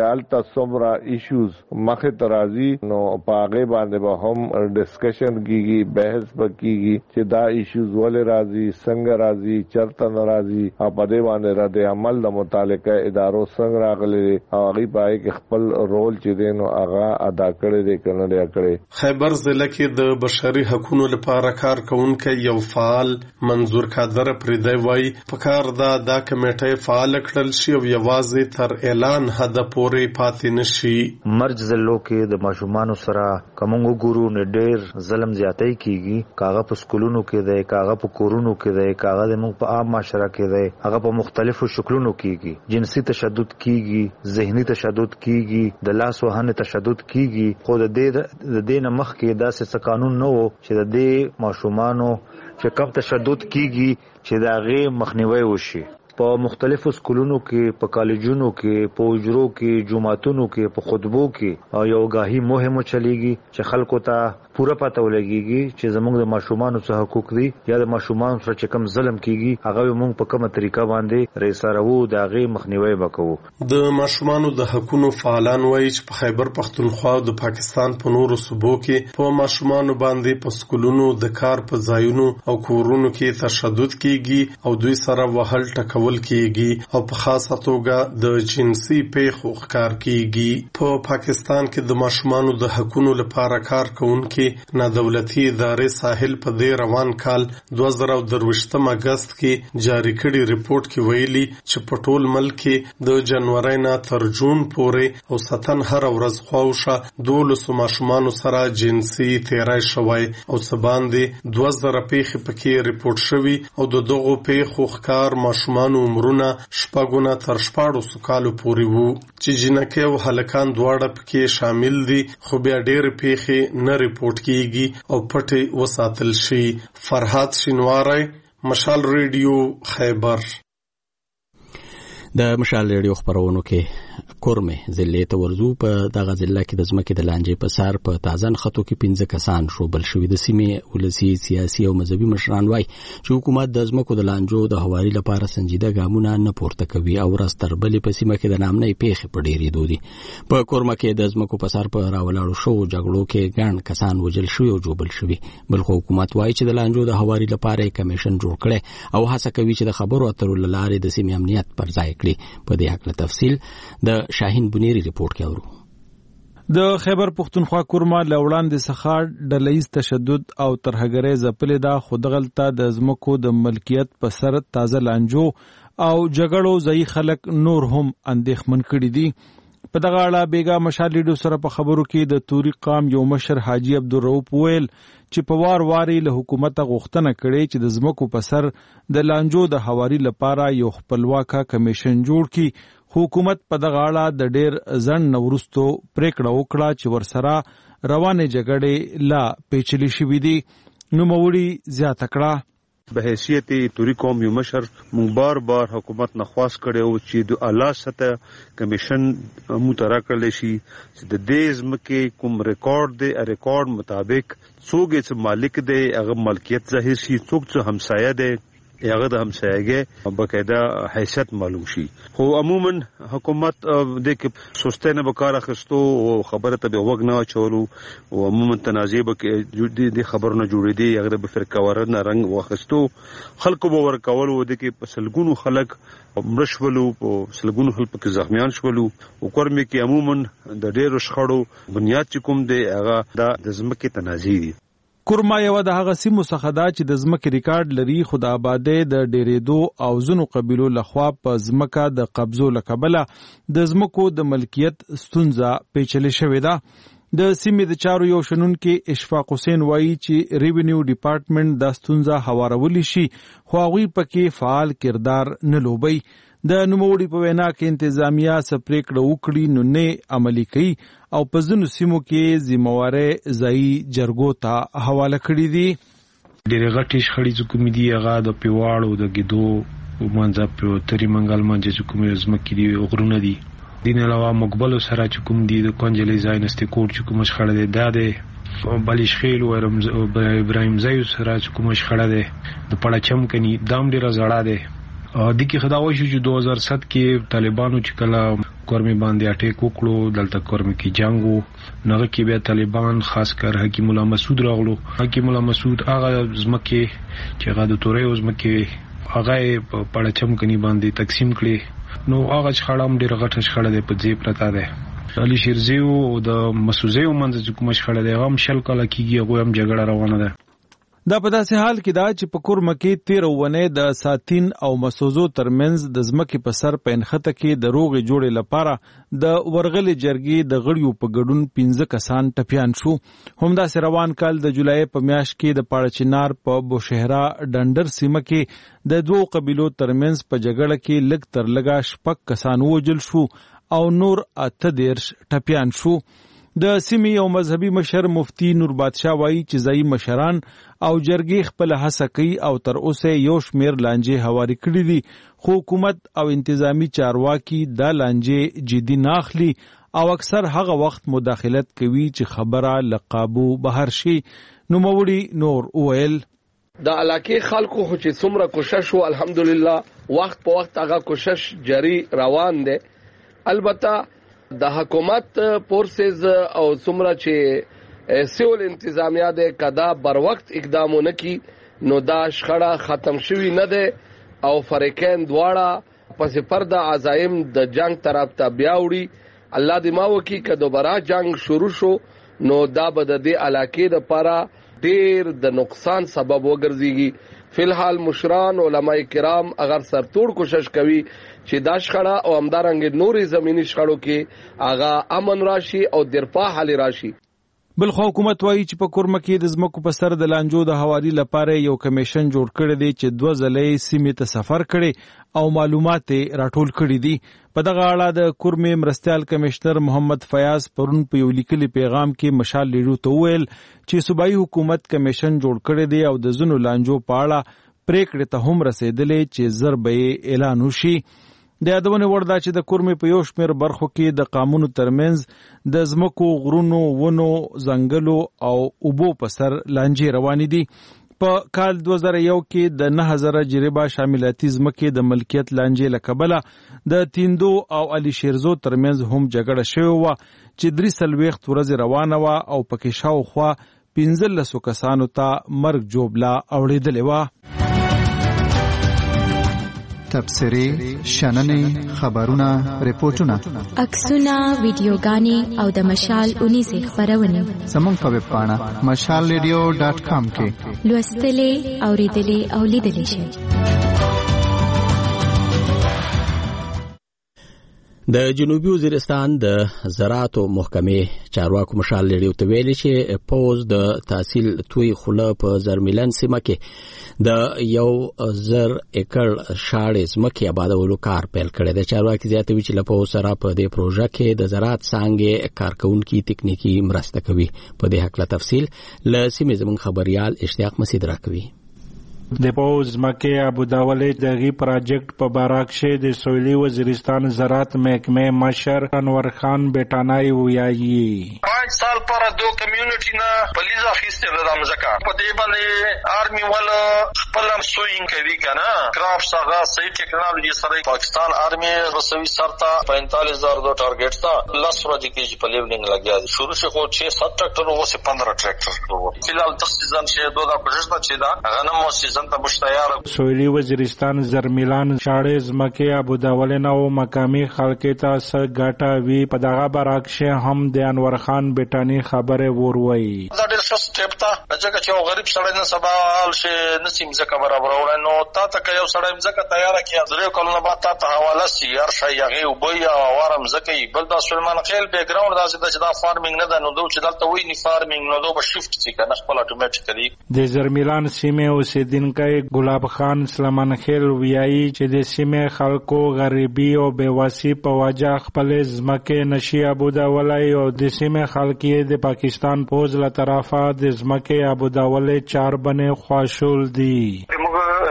Speaker 11: چې التا څومره ایشوز مخه ترازی نو پاغه باندې به هم ډسکشن کیږي بحث وکړي چې دا ایشوز ولې راځي څنګه راځي چرته ناراضي او په دې باندې رد عمل د متعلقه ادارو څنګه راغلي او هغه پای کې خپل رول چې دینو هغه ادا کړی دی کنه دی کړی
Speaker 10: خیبر ضلع کې د بشري حقوقو لپاره کار کوونکی یو فعال منظور قادر پریدای وای په کار دا د کمیټې فعال کړل شي او یوازې تر اعلان حد پورې پاتې نشي.
Speaker 4: مرج ضلعو کې د ماشومان سره کومو ګورو نه ډېر ظلم زیاتې کیږي کاغه په سکولونو کې دی کاغه په کورونو کې دی کاغه د موږ په عام معاشره کې دی هغه په مختلفو شکلونو کیږي جنسي تشدد کیږي ذهني تشدد کیږي د لاس وهنې تشدد کیږي خو د دې د دین مخ کې داسې قانون نه وو چې د دې ماشومانو چې کم تشدد کیږي چې دا غي مخنیوي وشي. په مختلفو سکولونو کې په کالجونو کې په اجرو کې جمعتونو کې په خطبو کې یو غاهي مهم چلیږي چې خلکو ته پوره پته ولګيږي چې زموږ د ماشومانو څخه حقوق دي یا د ماشومانو سره چې کم ظلم کیږي هغه موږ په کومه طریقه باندې ریسارو دا غي مخنیوي وکړو.
Speaker 10: د ماشومانو د حقوقو فعالان وایي چې په خیبر پختونخوا او د پاکستان په نورو صوبو کې په ماشومانو باندې په سکولونو د کار په ځایونو او کورونو کې تشدد کیږي او دوی سره وهل ټکول کیږي او په خاصه توګه د جنسي پیښو ښکار کیږي. په پاکستان کې د ماشومانو د حقوقو لپاره کار کوونکي نه دولتي ادارې ساحل په دې روان کال دوه زره درویشتم اگست کې جاری کړي ریپورت کې ویلي چې په ټول ملک کې د جنوري نه تر جون پورې او ستن هر ورځ خواوشه دولس ماشومان سره جنسي تیرای شوی او سباندې دوه زره پیښې پکې ریپورت شوی او د دغو پیښو ښکار ماشومان عمرونه شپږونه تر شپاړسو کالو پورې وو چې جنکې او هلکان دواړه پکې شامل دي خو بیا ډېر پیښې نه ریپورت کیږي او پټي وساتل شي. فرحات شینواری مشال ریډیو خیبر.
Speaker 1: د مشال ریډیو خبرونو کې کورمه ضلع ته ورزو په دغه ضلع کې د ځمکې د لانجې په سر په تازن خطو کې پنځه کسان شوبل شوی. د سیمې ولسی سیاسي او مذهبي مشران وای چې حکومت د ځمکو د لانجو د هواري لپاره سنجیده ګامونه نه پورته کوي او راستربلې په سیمه کې د نامنۍ پیښې په ډېرې دودي. په کورمه کې د ځمکو په سر په راولاړو شو جګړو کې ګڼ کسان وجل شوی او جوبل شوی. بل حکومت وای چې د لانجو د هواري لپاره کمیشن جوړ کړي او هڅه کوي چې د خبرو اترو لارې د سیمې امنیت پر ځای کړي. په دې حق له تفصیل د شاهین بنيري ریپورت کې اورو.
Speaker 12: د خیبر پختونخوا کورما لوړان د سخار ډلهیز تشدد او ترهګرۍ زپلې دا خودغلطه د زمکو د ملکیت په سر تازه لانجو او جګړو ځای خلک نور هم اندېښمن کړي دي. په دغه اړه بیګا مشال لیډو سره په خبرو کې د توري قام یو مشر حاجی عبدالرؤف ویل چې په وار واري له حکومت غوښتنه کړي چې د زمکو په سر د لانجو د هواري لپاره یو خپلواکه کمیشن جوړ کړي. حکومت په دغه اړه د ډېر ځن نورستو پریکړه وکړه چې ورسره روانه جګړې لا پیچلې شوې دي. نو موري زیاته کړه
Speaker 13: به حیثیت توري قوم یو مشر مونږ بار بار حکومت نه خواست کړو چې د اعلی سطح کمیشن مترا کړل شي چې د دې ځمکې کوم ریکارډ دی ریکارډ مطابق څوک چې مالک دی هغه ملکیت ظاهر شي څوک چې همسایه دی هغه د همسایګي بقاعده حیثیت معلوم شي. خو عموما حکومت د کې سستنه بکار اخستو او خبره ته وګ نه چولو او عموما تنازع به د خبرونه جوړې دي هغه به فرقاورنه رنگ واخستو خلکو به ورکول و د کې پسلګونو خلک مرشولو او سلګونو خلک کې زخمیان شولو او کورمه کې عموما د ډېر شخړو بنیاد چې کوم دی هغه د ځمکې تنازع دي.
Speaker 12: کورما یو د هغه سیمو څخه دا چې د ځمکې ریکارډ لري خو د آبادۍ د ډېرېدو او ځینو قبیلو لخوا په ځمکه د قبضو له کبله د ځمکو د ملکیت ستونزه پیچلې شوې ده. د سیمې د چارو یو شنونکي اشفاق حسین وایي چې ریونیو ډپارټمنټ دا ستونزه هوارولی شي خو هغوی پکې فعال کردار نه لوبوي. د نوموړي په وینا کې انتظامیه څه پریکړه وکړي نو نه عملي کوي او په ځینو سیمو کې ذمہواره ځایي جرګو ته حواله کړي دي.
Speaker 14: ډېرې غټې شخړې چې کومې دي هغه د پیواړو د ګیدو منځه په تري منګل منځ چې کومې ځمکې دي غرونه دي. دین علاوه مقبلو سره چې کوم دي د کنجلې ځای نستې کوټ چې کوم شخړه ده دا ده بلیشخیل او ابراهیم زایو سره چې کوم شخړه ده د پړچم کني دام ډېر زړه ده د کې خداوي شو چې دوه هزار سات کې طالبانو چې کله کورمي باندې اٹیک وکړو دلته کورمي کې جنگ وو نغه کې بیا طالبان خاص کر حکیم الله مسعود راغلو حکیم الله مسعود هغه زمکه چې هغه د تورې زمکه هغه په پړچم کني باندې تقسیم کړي نو هغه شخړم ډیر غټه شخړه ده په ځې پرتا ده علي شیرزیو او د مسوزیو منځ کوم شخړه ده هم شل کله کېږي هغه هم جګړه روانه ده
Speaker 12: دا په داسې حال کې دا چې په کورمه کې تیر ونه د ساتین او مسوزو ترمنځ د ځمکې په سر په انخته کې د روغې جوړې لپاره د ورغلې جرګې د غړیو په ګډون پنځه کسان ټپیان شو. همداسې روان کال د جولای په میاشت کې د پاړچینار په بوشهرا ډنډر سیمه کې د دوو قبیلو ترمنځ په جګړه کې لږ تر لږه شپږ کسان ووژل شو او نور اته دیرش ټپیان شو. د سیمې یو مذهبي مشر مفتی نور بادشاه وایي چې ځایي مشران او جرګې خپل هڅه کوي او تر اوسه یو شمیر لانجې هواري کړي دي خو حکومت او انتظامی چارواکي دا لانجې جدي نه اخلي او اکثر هغه وخت مداخلت کوي چې خبره لقابو بهر شي. نوموړي نور وویل
Speaker 15: د علاقې خلکو خو چې څومره کوشش وو الحمدلله وخت په وخت هغه کوشش جاری روان دي. البته د حکومت فورسز او څومره چې سیول انتظامیه ده کدا بر وخت اقدامونه کی نو دا شخړه ختم شوی نه ده او فریقین دواړه پس پرده عزایم د جنگ طرف ته بیاوړي. الله دې ما وکي که دوباره جنگ شروع شو نو دا به د دې علاقې لپاره ډیر د نقصان سبب وګرځيږي. فلحال مشران علماء کرام اگر سرتوړ کوشش کوي چې دا شخړه او همدارنګ نوري زمینی شخړو کې آغا امن راشي او درپا حل راشي.
Speaker 12: بل خو حکومت وایي چې په کورمه کې د ځمکو په سر د لانجو د حوالي لپاره یو کمیشن جوړ کړی دی چې دوه ځلې سیمې ته سفر کړي او معلومات راټول کړي دي. په دغه اړه د کورمې مرستيال کمشنر محمد فیاض پرون په یو لیکلي پیغام کې مشال لیډو ته ویل چې صوبایي حکومت کمیشن جوړ کړی دی او د ځینو لانجو په اړه پریکړې ته هم رسیدلې چې زر به اعلان وشي. د یادونه وردا چې د کورمې په یو شمیر برخو کې د قانونو ترمنځ د ځمکو غرونو ونو ځنګلو او اوبو په سر لانجې روانې دي. په کال دوه زره یو کې د نه هزار جریبه شاملاتي ځمکې د ملکیت لانجې له کبله د تیندو او علي شیرزو ترمنځ هم جګړه شوې وه چې درې څلوېښت ورځې روانه وه او پکې شاوخوا پنځلسو کسانو ته مرګ جوبله اوړېدلې وه.
Speaker 16: تبصرې، شننې، خبرونه، ریپورتونه،
Speaker 17: عکسونه، ویډیوګانې او د مشال اونیزې خپرونې
Speaker 16: زموږ په ویب پاڼه مشال ریډیو ډاټ کام کې
Speaker 17: لوستلې، اورېدلې او لیدلې شئ.
Speaker 1: د جنوبي وزیرستان د زراعت محکمې چارواکو مشال لري ته ویلي چې پوز د تحصیل توي خوله په زرملن سیمه کې د یو زر ایکړ شاړې ځمکې آبادولو کار پیل کړی دی. چارواکي زیاتوي چې له پوز سره په دې پروژه کې د زراعت څانګې کارکونکي تکنیکی مرسته کوي. په دې هکله تفصیل له سیمې زموږ خبريال اشتیاق مسعود راکوي.
Speaker 18: د پوز مکه ابوداولې دغه پروجیکټ په باراکشه د سویلي وزیرستان زراعت محکمه مشر انور خان بیٹانای ویایي
Speaker 19: پنځه سال پر دو کمیونټی نه پلیزا فیسته د مزکا په دې باندې آرمي ول خپل سوینګ کوي کنه کراپس هغه صحیح ټیکنالوژي سره پاکستان آرمي رسوي سرتا پینتالیس ہزار دو ټارګټ تا لاس ورځې کې چې په لیولینګ لګیا شروع شو چھ سات ټریکټر او سه پندرہ ټریکټر فلحال تخصیصاً شه دوه دا پروژه چې دا غنم او
Speaker 18: سویلی وزیرستان زرمیلان شاړې ځمکې ابوداولې او مقامي خلکو ته څه ګټه وی په دغه برعکس هم د انور خان بیٹانی خبره وروي.
Speaker 19: دا ډېر ښه سټیپ ته چې یو غریب سړی نه سبا حال شي نسیم ځکه برابر وړي نو تا ته یو سړی ځکه تیار کړي درې کلونه بعد تا ته حواله سي هر شي هغه وبیا وارم ځکه بل دا سلمان خیل بیک گراوند دا چې دا فارمینګ نه ده نو دوی چې دلته وی نه فارمینګ نو دوی به شفت شي کنه خپل اتوماتیکلی.
Speaker 18: د زرمیلان سیمه اوسیدونکو ګلاب خان سلمان خیل ویایي چې د سیمه خلکو غریبي او بیواسي په وجه خپل ځمکې نشي ابوداولای او د سیمه خلک د پاکستان پوز له طرفه د ځمکې ابوداولې چار بنه خواشول دي.
Speaker 19: علاقہ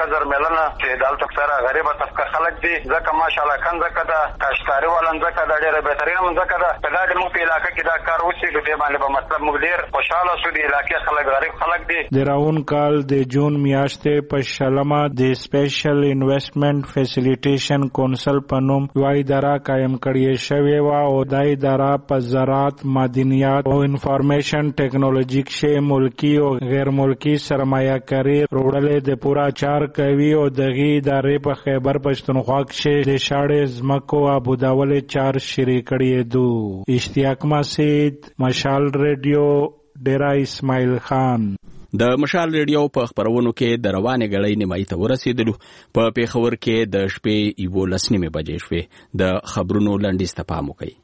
Speaker 20: زر میلنه چې دلته سره غریبه طبقه خلک دي ځکه ماشاءالله کنځکه ده کاشتکاري ولن ځکه دا ډېره بهترینه ځکه ده که دا د موږ په علاقه کې دا کار وشي نو دې باندې به مطلب موږ ډېر خوشحاله شو. د علاقې خلک غریب خلک دي.
Speaker 18: د راون کال د جون میاشتې په شلمه د سپیشل انویسټمنټ فیسیلیټیشن کونسل په نوم یوه اداره قایم کړې شوې وه او دا اداره په زراعت، معدنیات او انفارمیشن ټیکنالوژي کښې ملکي او غیر ملکي سرمایه کاري روړلې د پوره چار کوي او دغې ادارې په خیبر پښتونخوا کښې د شاړې ځمکو ابودولې چار شروع کړی دو. اشتیاق مسید، مشال ریډیو، ډیرا اسماعیل خان.
Speaker 1: د مشال ریډیو په خبرونو کې د روانې غړۍ نیمایي ته ورسېدلو. په پیښور کې د شپې یولس نیمې بجې شوې. د خبرونو لنډیز ته پام وکړئ.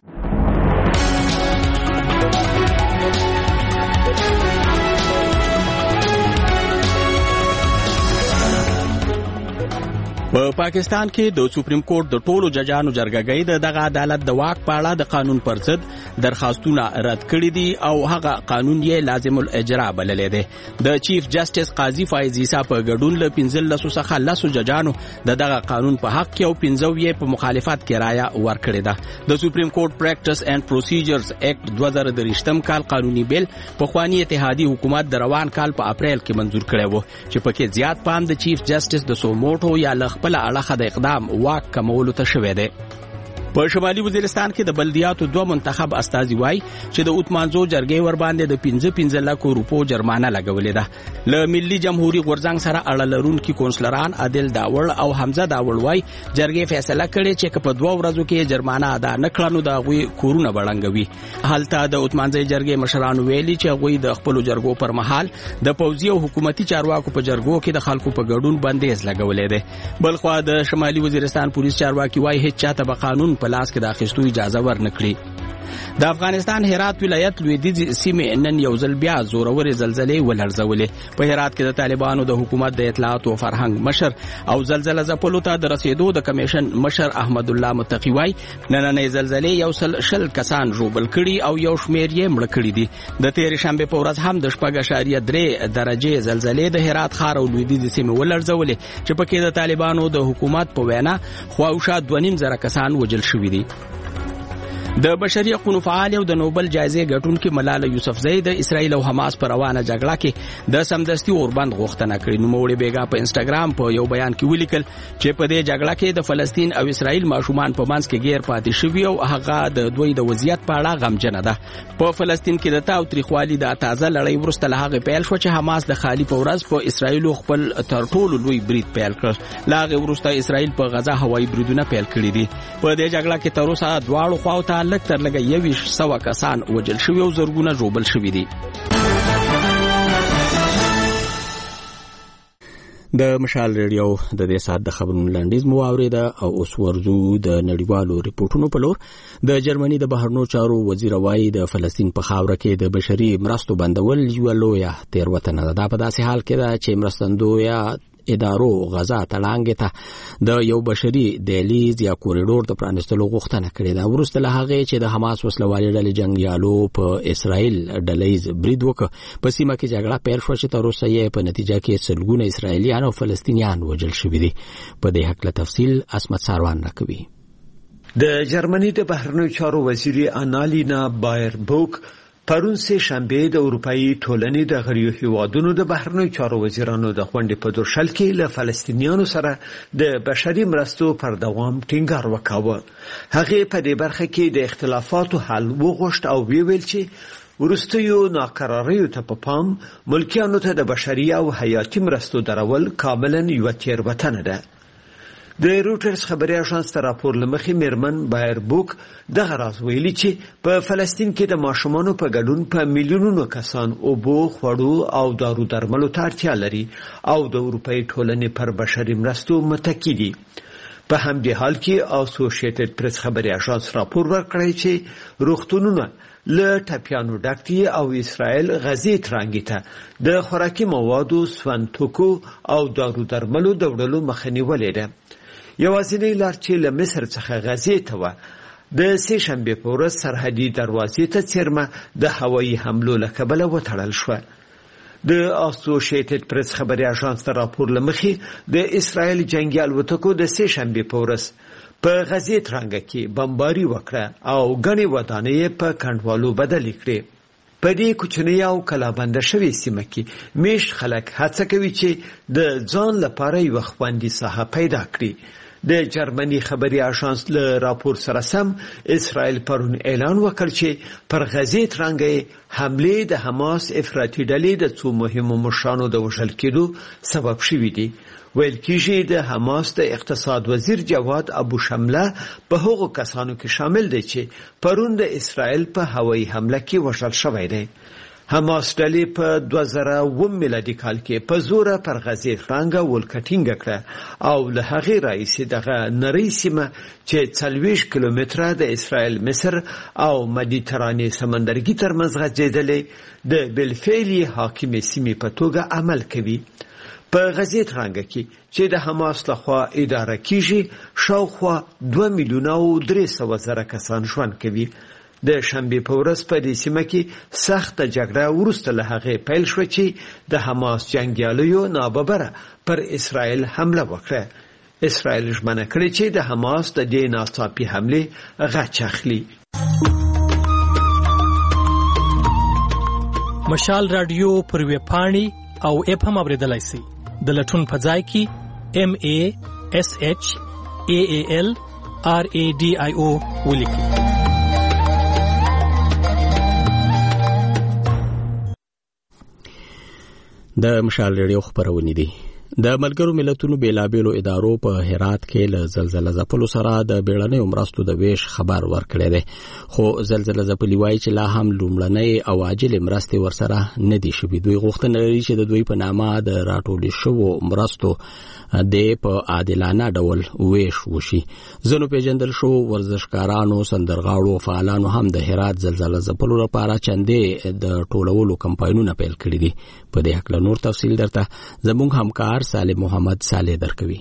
Speaker 1: په پاکستان کې د سپریم کورټ د ټولو ججانو جرګګۍ د دغه عدالت د واک په اړه د قانون پر ضد درخواستونه رد کړي دي او هغه قانون یې لازم الاجرا بللی دی. د چیف جسټس قاضي فایز عیسی په ګډون له پنځلسو څخه لسو ججانو د دغه قانون په حق کې او پنځو یې په مخالفت کې رایه ورکړې ده. د سپریم کورټ پریکټس اینڈ پروسیجرز ایکټ دوه زره درویشتم کال قانوني بیل پخواني اتحادي حکومت د روان کال په اپریل کې منظور کړی و چې پکې زیات پام د چیف جسټس د سوموټو یا لخ بل اړه د اقدام واک کمولو ته شوی دی. په شمالي وزیرستان کې د بلدیاتو دوه منتخب استازي وای چې د اوتمانزو جرګې ور باندې د پنځه پنځه لکو روپو جرمانه لګولې ده. له ملي جمهوریت غورځنګ سره اړه لرونکي کونسلران عادل داوړ او حمزه داوړ وای جرګې فیصله کړې چې په دوه ورځو کې جرمانه ادا نه کړنو د غوي کورونه بړنګوي. هلته د اوتمانزي جرګې مشرانو ویلي چې غوي د خپل جرګو پر مهال د پوځي او حکومتي چارواکو په جرګو کې د خلکو په ګډون بندیز لګولې ده. بلخو د شمالي وزیرستان پولیس چارواکي وای هیڅ چاته به قانون په لاس کې د اخیستو اجازه ورنکړي. د افغانستان هرات ولایت لویدیځ سیمې نن یو ځل بیا زورورې زلزلې ولړزولې. په هرات کې د طالبانو د حکومت د اطلاعات او فرهنګ مشر او زلزلې ځپلو ته د رسیدو د کمیشن مشر احمد الله متقی وای نننۍ زلزلې یو سل شل کسان ژوبل کړي او یو شمېر یې مړه کړي دي. د تېرې شنبې په ورځ هم د شپږ اعشاریه درې درجې زلزلې د هرات ښار او لویدیځ سیمې ولړزولې چې پکې د طالبانو د حکومت په وینا خواوشا دوه نیم زره کسان وژل شوي دي. د بشري حقوقو فعال او د نوبل جایزې ګټونکي ملاله یوسفزۍ د اسرایل او حماس پر روانه جګړه کې د سمدستي اوربند غوښتنه کړې. نوموړې بیګا په انسټاګرام په یو بیان کې ولیکل چې په دې جګړه کې د فلسطین او اسرایل ماشومان په منځ کې غیر پاتې شوي او هغه د دوی د وضعیت په اړه غمجنه ده. په فلسطین کې د تاوتریخوالي د تازه لړۍ وروسته له هغه پیل شو چې حماس د خالي په ورځ په اسرایل خپل تر ټولو لوی برید پیل کړ. لا هغه وروسته اسرایل په غزا هوایي بریدونه پیل کړي دي. په دې جګړه کې تر اوسه دواړو خواو ته لږ تر لږه یویش سوه کسان وژل شوي او زرګونه ژوبل شوي دي. د مشال ریډیو د دې سات د خبرونو لنډیز مو اوریده او اوس ورځو د نړیوالو ریپورتونو په لور. د جرمني د بهرنیو چارو وزیر وایي د فلسطین په خاوره کې د بشري مرستو بندول یوه لویه تېروتنه ده. دا په داسې حال کې ده چې مرستندویه ادارو غزا تړانګې ته د یو بشري دهلیز یا کوریډور د پرانستلو غوښتنه کړې ده. وروسته له هغې چې د حماس وسلوالې ډلې جنګیالو په اسرائیل ډلیز برید وکړ په سیمه کې جګړه پیل شوه چې تر اوسه یې په نتیجه کې سلګونه اسرائیلیان او فلسطینیان وژل شوي دي. په دې هکله تفصیل اسمت ساروان راکوي.
Speaker 21: د جرمني د بهرنیو چارو وزیر انالینا بایربوک پرون سه شنبه د اروپאי ټولنې د غړیو هیوادونو د بهرنیو چارو وزیرانو د غونډې په دوشل کې له فلسطینیانو سره د بشري مرستو پر دوام ټینګار وکاوه. هغه په دې برخه کې د اختلافاتو حل وغوښت او ویل چې ورستیو ناقراریو ته په پام ملکیانو ته د بشري او حیاتي مرستو درول کاملا یو تېروتنه ده. د روټرز خبري اژانس ته راپور لمخې میرمن بایربوک دغه راز ویلي چې په فلسطین کې د ماشومانو په ګډون په میلیونونو کسان اوبو، خوړو او دارو درملو ته اړتیا لري او د اروپאי ټولنې پر بشري مرستو متکی دي. په همدې حال کې اسوسییټډ پریس خبري اژانس راپور ورکړی چې روغتونونه له ټپیانو ډک دي او اسرائیل غزې ترانګي ته د خوراکي موادو، سونتوکو او دارو درملو د وړلو مخه نیولې ده. یوازینۍ لار چې له مصر څخه غزې ته وه د سه شنبې په ورځ سرحدي دروازې ته څیرمه د هوایي حملو له کبله وتړل شوه. د اسوسییټډ پریس خبري اژانس ته راپور لمخې د اسرایل جنگي الوتکو د سه شنبه په ورځ په غزې ترانګه کې بمباري وکړه او غني ودانې په کندوالو بدل کړې په دې کوچنی او کلابند شوی سیمه کې میش خلک هڅه کوي چې د ځان لپاره یو خوندي ساحه پیدا کړي د جرمني خبري اژانس له راپور سره سم اسرائیل پرون اعلان وکړ چې پر غزې ترانګې حمله د حماس افراطي ډلې د څو مهمو مشرانو د وژل کېدو سبب شوی دی ویل کېږي د حماس د اقتصاد وزیر جواد ابو شمله په هغو کسانو کې شامل دی چې پرون د اسرائیل په هوایي حمله کې وژل شوی دی حماس ډلې په دوه زره اووه میلادي کال کې په زوره پر غزې ترانګه ولکټینګ کړه او له هغې راهیسې دغه نری سیمه چې څلوېښت کیلومتره د اسرائیل مصر او مدیترانې سمندرګي ترمنځ غځېدلې د بالفعل حاکمې سیمې په توګه عمل کوي په غزې ترانګه کې چې د حماس لخوا اداره کیږي شاوخوا دوه میلیونه او درې سوه زره کسان ژوند کوي د شنبه په ورځ په دې سیمه کې سخت جګړه وروسته له هغې پیل شوه چې د حماس جنګیالیو ناببره پر اسرائیل حمله وکړه اسرائیل ژمنه کړې چې د حماس د دې ناڅاپي حملې غچ اخلي
Speaker 2: مشال رادیو پر ویبپاڼې او اپ هم اوریدلای شئ د لټون په ځای کې ام ای اس ایچ ای ای ال آر ای ډي آی او ولیکئ
Speaker 1: د مشال ریډیو خبرونه دي د ملګرو ملتونو بیلابېلو ادارو په هرات کې له زلزلې ځپلو سره د بیړنۍ مرستو د ویش خبر ورکړی دی خو زلزلې ځپلي وایي چې لا هم لومړنۍ او عاجل مرستې ورسره نه دي شوي دوی غوښتنه لري چې د دوی په نامه د راټولې شوو مرستو د په عادلانه ډول ویش وشي ځینو پیژندل شو ورزشکارانو سندرغاړو فعالانو هم د هرات زلزلې ځپلو لپاره چندې د ټولولو کمپاینونه پیل کړي دي په دې حق له نور تفصیل درته زموږ همکار سالم محمد صالح درکوي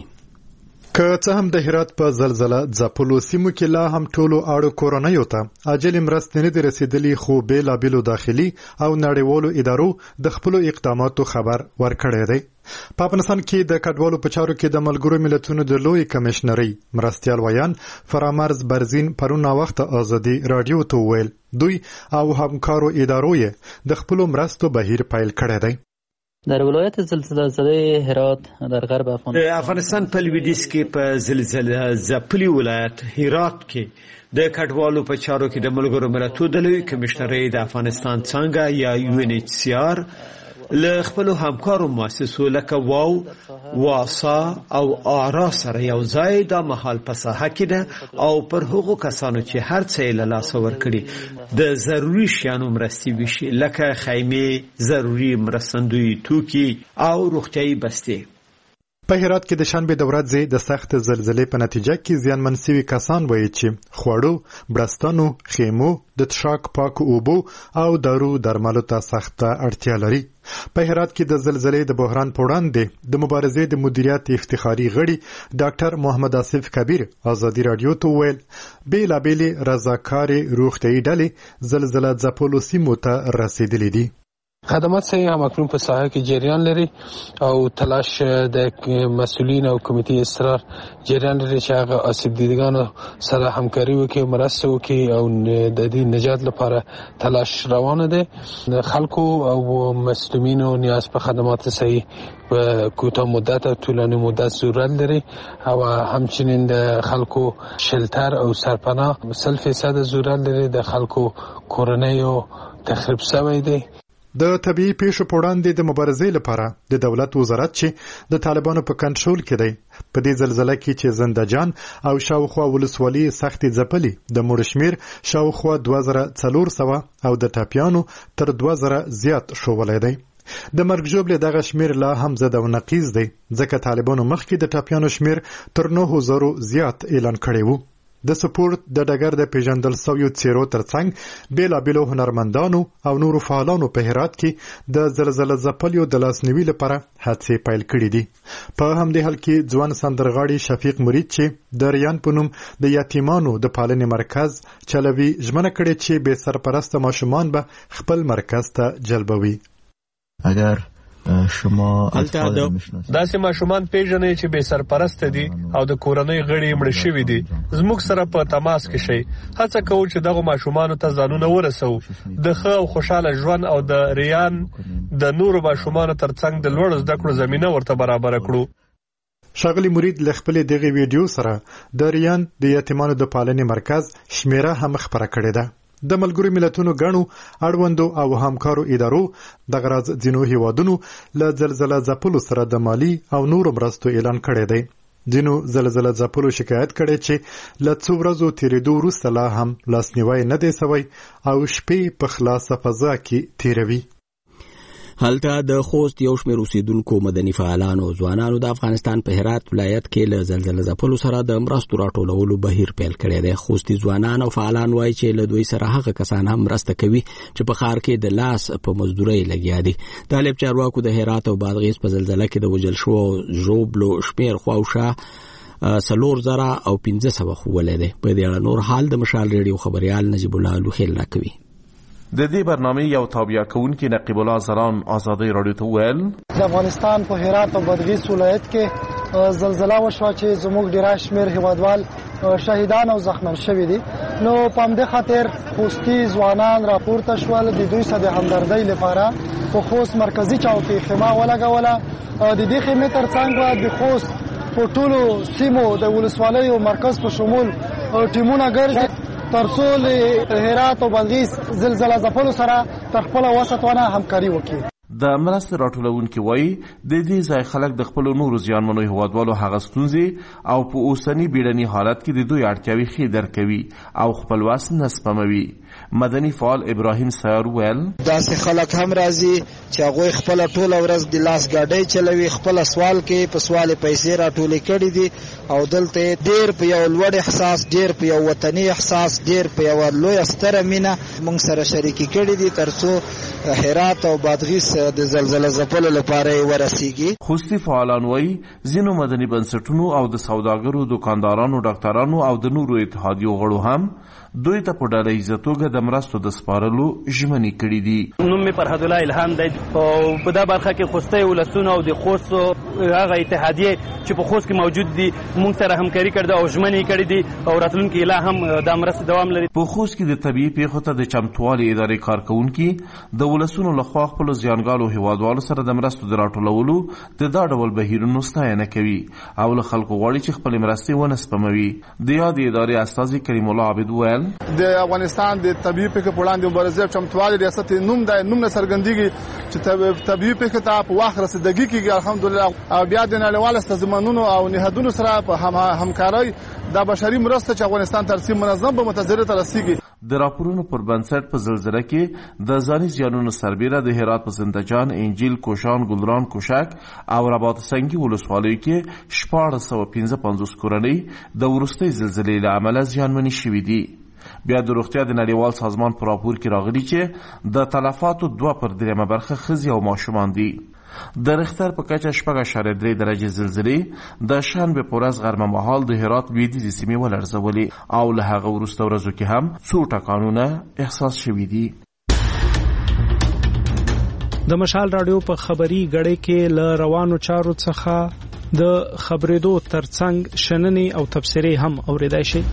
Speaker 22: که څه هم د هرات په زلزلې ځپلو سیمو کې لا هم ټولو اړو کورونیو ته عاجل مرستې نه دي رسیدلي خو بیلابېلو داخلي او نړیوالو ادارو د خپلو اقداماتو خبر ورکړی دی په افغانستان کې د کډوالو په چارو کې د ملګرو ملتونو د لوی کمشنري مرستيال ویان فرامرز برزین پرون وخت ازادي رادیو ته ویل دوی او همکارو ادارو یې د خپلو مرستو بهیر پیل کړی دی
Speaker 23: در ولایت زلزله زده هرات در غرب افغانستان
Speaker 21: افغانستان په لویدیځ کې په زلزله ځپلي ولایت هرات کې د کډوالو په چارو کې د ملګرو ملتونو د لوی کمشنري د افغانستان څنګه یا یو ان ایچ سی آر له خپل همکارو مؤسسو لکه واو واسا او آرا سره یو ځای د محل په ساحه کې ده او پر هغو کسانو چې هر څه له لاس ورکړي د ضروري شیانو مرستې وشي لکه خیمه ضروري مرستندوی توکي او روغتيایي بستې
Speaker 22: په هرات کې د شنبه د ورځې د سخت زلزلې په نتیجه کې زیانمن شوي کسان وایي چې خوړو برستانو خیمو د تشاک پاک اوبو او دارو درملو ته سخت اړتیا لري په هرات کې د زلزلې د بحران په وړاندې د مبارزې د مدیریت افتخاري غړي ډاکټر محمد آصف کبیر ازادي رادیو ته ویل بیلابېلې رضاکارې روغتیایي ډلې زلزلې ځپلو سیمو ته رسیدلې دي
Speaker 24: خدمات صحیح هم اکنون په ساحه کې جریان لري او تلاش د مسؤلین او کمیټې اصرار جریان لري چې هغه آسیب دیدگانو سره همکاري وکړي مرسته وکړي او د دې نجات لپاره تلاش روانه ده خلکو او مسلمانانو نیاز په خدمات صحیح په کوتاه مدت او طولانی مدت ضرورت لري او همچنین د خلکو شلتر او سرپناه سل فیصد ضرورت لري د خلکو کورنۍ او تخریب شوی دی
Speaker 22: د طبيعي پیښو په وړاندې د مبارزې لپاره د دولت وزارت چې د طالبانو په کنټرول کې دی په دې زلزلې کې چې زندهجان او شاوخوا ولسوالۍ سختي ځپلي د مړ شمیر شاوخوا دوه زره څلور سوه او د ټاپیانو تر دوه زره زیات شولی دی د مرګ ژوبلې دغه شمیر لا هم زده او نقیض دی ځکه طالبانو مخکې د ټاپیانو شمیر تر نهو زرو زیات اعلان کړی و د سپورت د ډګر د پیژندل سویو څیرو ترڅنګ بیلابېلو هنرمندانو او نورو فعالانو په هرات کې د زلزلې ځپلیو د لاسنیوي لپاره هڅې پیل کړې دي په همدې حال کې ځوان سندرغاړي شفیق مرید چې د ریان په نوم د یتیمانو د پالنې مرکز چلوي ژمنه کړې چې بې سرپرسته ماشومان به خپل مرکز ته جلبوي
Speaker 25: اگر
Speaker 3: شما
Speaker 24: داسې ماشومان پیژنې چې بې سرپرست دي او د کورنۍ غړي مړ شوي دي. زموږ سره په تماس کې شئ. هڅه کوو چې دغه ماشومانو ته ځانونه ورسو. د ښه او خوشاله ژوند او د ریان د نورو ماشومانو ترڅنګ د لوړ زده کړو زمینه ورته برابر کړو.
Speaker 22: ښاغلي مرید له خپلې دغه ویډیو سره د ریان د یتیمانو د پالنې مرکز شمیره هم خبره کړې ده. د ملګرو ملتونو غنو اړوندو او همکارو ادارو د غرض ځینو هیوادونو له زلزلہ ځپلو سره د مالی او نورو مرستو اعلان کړی دی. ځینو زلزلہ ځپلو شکایت کړي چې له څو ورځو تیریدو وروسته لا هم لاسنیوی نه دی سوی او شپې په خلاصه فضا کې تیروي.
Speaker 1: هلته د خوست یو شمېر اوسیدونکو مدني فعالانو ځوانانو د افغانستان په هرات ولایت کې له زلزلې ځپلو سره د مرستو راټولولو بهیر پیل کړی دی. خوستي ځوانان او فعالان وایي چې له دوی سره هغه کسان هم مرسته کوي چې په ښار کې د لاس په مزدورۍ لګیا دي. طالب چارواکو د هرات او بادغیس په زلزلې کې د وژل شوو ژوبلو شمېر خواوشا څلور زره او پنځه سوه ښوولی دی. په دې اړه نور حال د مشال ریډیو خبریال نجیب الله لوخیل راکوي.
Speaker 5: د دې برنامه یو تابع کوونکی نقیب الله زران آزادی رادیو ته ویل
Speaker 6: د افغانستان په هرات او بادغیس ولایت کې زلزلہ وشوه چې زموږ ډیر شمیر هیوادوال شهیدان او زخمیان شوي دي. نو په همدې خاطر خوستي ځوانان راپورته شول د دوی سره د همدردۍ لپاره په خوست مرکزی چوک کې خیمه ولګوله. د دې خیمې ترڅنګ د خوست په ټولو سیمو د ولسوالیو مرکز په شمول ټیمونه ګرځي ترڅو له هرات او بادغیس زلزلہ ځپلو سره تر خپله وساتونه همکاري وکړي.
Speaker 5: د مرستې راټولونکي وایي د دې ځای خلک د خپلو نورو زیانمنو هیوادوالو هغه ستونزې او په اوسني بیړني حالت کې د دوی اړتیاوې ښې درک کوي او خپل وس نه سپموي. مدني فعال ابراهیم سیار ویل
Speaker 7: داسې خلک هم راځي چې هغوی خپله ټوله ورځ د لاس ګاډۍ چلوي، خپله سوال کوي، په سوال پیسې راټولې کړي دي او دلته ډېر په یو لوړ احساس، ډېر په یو وطني احساس، ډېر په یوه لویه ستره مینه موږ سره شریکي کړي دي تر څو هرات او بادغیس د زلزلې ځپلو لپاره یې ورسیږي.
Speaker 5: خوستي فعالان وایي ځینو مدني بنسټونو او د سوداګرو، دکاندارانو، ډاکټرانو او د نورو اتحادیو غړو هم دوی ته په ډله ایزه توګه د مرستو د سپارلو ژمنې کړي دي.
Speaker 25: نوم مې فرهاد الله الهام دی او په دا برخه کې خوستی ولسونه او د خوست هغه اتحادیې چې په خوست کې موجود دي موږ سره همکاري کړې ده او ژمنې کړي دي او راتلونکي لا هم دا مرستې دوام لري.
Speaker 5: په خوست کې د طبیعي پیښو ته د چمتووالي ادارې کارکوونکي د ولسونو لخوا خپلو زیانګالو هیوادوالو سره د مرستو د راټولولو د دا ډول بهیرونو ستاینه کوي او له خلکو غواړي چې خپلې مرستې ونه سپموي. د یادې ادارې استازي کریم الله عابد ویل
Speaker 26: د افغانستان د طبيعي پیښو په وړاندې مبارزه چمتووالي ریاست نوم د نوم نه څرګندېږي چې طبيعي پیښو ته په وخت رسیدګي کېږي. الحمدلله او بیا د نړیوالو سازمانونو او نهادونو سره په همکارۍ د بشري مرسته چې افغانستان ترسیم منظم به متضرر ته رسیږي.
Speaker 5: د راپورونو پر بنسټ په زلزلې کې د ځاني زیانونو سربیره د هرات په زندجان، انجیل، کوشان، ګلران، کوشک او رباط سنگي ولسوالیو کې شپاړس سوه پنځه پنځوس کورنۍ د وروستۍ زلزلې له امله زیانمنې شوي دي. بیا د روغتیا د نړیوال سازمان په راپور کې راغلي چې د تلفاتو دوه پر درېیمه برخه ښځې او ماشومان دي. د رختر په کچه شپږ اعشاریه درې درجې زلزلې د شنبې په ورځ غرمه مهال د هرات لویدیځې سیمې ولړزولې او له هغه وروسته ورځو کې هم څو ټکانونه احساس شوي دي.
Speaker 2: د مشال راډیو په خبري غړې کې له روانو چارو څخه د خبرېدو ترڅنګ شننې او تبصرې هم اورېدای شي.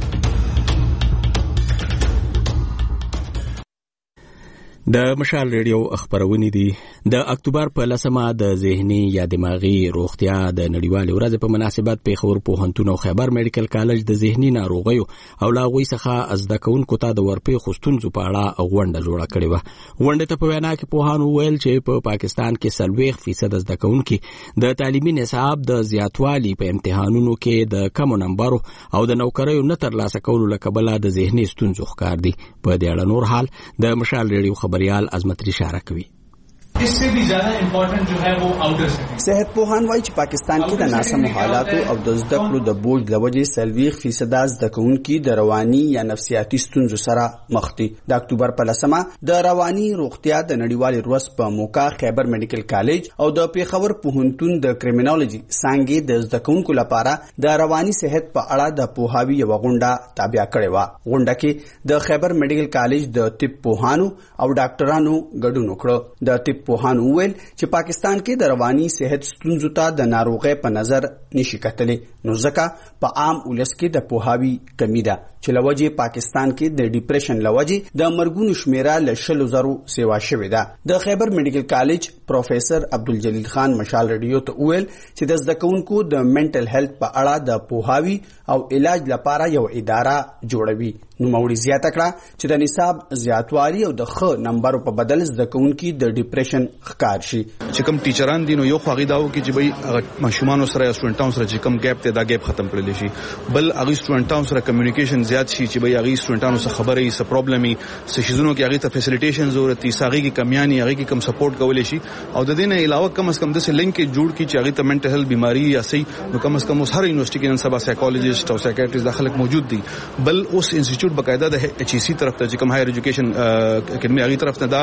Speaker 1: د مشال ریډیو خبرونه دي. د اکتوبر په لسمه د ذهني یا دماغي روغتیا د نړیوالې ورځې په مناسبت پیښور پوهنتون او خیبر میډیکل کالج د ذهني ناروغیو او لا غوي څخه زده کوونکو ته د ورپې خوستونزو په اړه غونډه جوړه کړې و. غونډه ته په وینا کې پوهانو ویل چې په پاکستان کې سلويخ فیصد زده کوونکي د تعلیمي نصاب د زیاتوالي په امتحانونو کې د کم نمبرو او د نوکریو نه ترلاسه کولو لکبله د ذهني ستونزو ښکار دي. په دې اړه نور حال د مشال ریډیو خبريال عظمت اشاره کوي.
Speaker 27: اس سے بھی زیادہ امپورټنٹ جو ہے وہ آؤٹر سیکنڈ.
Speaker 28: صحت پوهان وایي چې پاکستان کې د ناسمو حالاتو او د زده کړو د بوج له وجې سلويخ فیصد زده کوونکي د رواني یا نفسیاتي ستونزو سره مخ دي. د اکتوبر په لسمه د رواني روغتیا د نړیوالې ورځ په موقع خیبر میډیکل کالج او د پیښور پوهنتون د کریمینالوجي څانګې د زده کوونکو لپاره د رواني صحت په اړه د پوهاوي یو غونډه تابع کړې و. غونډه کې د خیبر میډیکل کالج د طب پوهانو او ډاکټرانو ګډون وکړ. د طب ساينسپوهانو وویل چې پاکستان کې د رواني صحت ستونزو ته د ناروغۍ په نظر نشي کتلی، نو ځکه په عام ولس کې د پوهاوي کمی ده چې لوجې پاکستان کې د ډیپریشن لوجې د مرګونو شمیره له شلو زرو سیوا شوې ده. د خیبر میډیکل کالج پروفیسر عبدالجلیل خان مشال رادیو ته وویل چې د زده کوونکو د منټل هیلث په اړه د پوهاوي او علاج لپاره یو اداره جوړوي. نوموړي زیاته کړه چې د نصاب زیاتوالي او د ښه نمبرو په بدل زده کوونکي د ډیپریشن ښکار شي.
Speaker 3: چې کوم ټیچران دي نو یو خو هغې دا وکړي چې بهي ماشومانو سره یا سټوډنټانو سره چې کوم ګیپ دی دا ګیپ ختم کړلی شي، بل هغې سټوډنټانو سره کمیونیکیشن زیات شي چې بهي هغې سټوډنټانو سره خبرې وي، څه پرابلم وي، څه شیزونو کې هغې ته فیسیلیټیشن ضرورت وي، څه هغې کې کمیان وي، هغې کې کوم سپورټ کولی شي، او د دې نه علاوه کم از کم داسې لینکیج جوړ کړي چې هغې ته منټل هیلث بیماري یا صحیح نو کم از کم اوس هر یونیورسټي کې نن سبا سایکالوجسټ او سایکیاټریسټ دا خلک موجود دي. بل اوس انسټیټیوټ باقاعده د ایچ ای سی طرف ته چې کوم هایر ایجوکیشن اکیډمي هغې طرف ته دا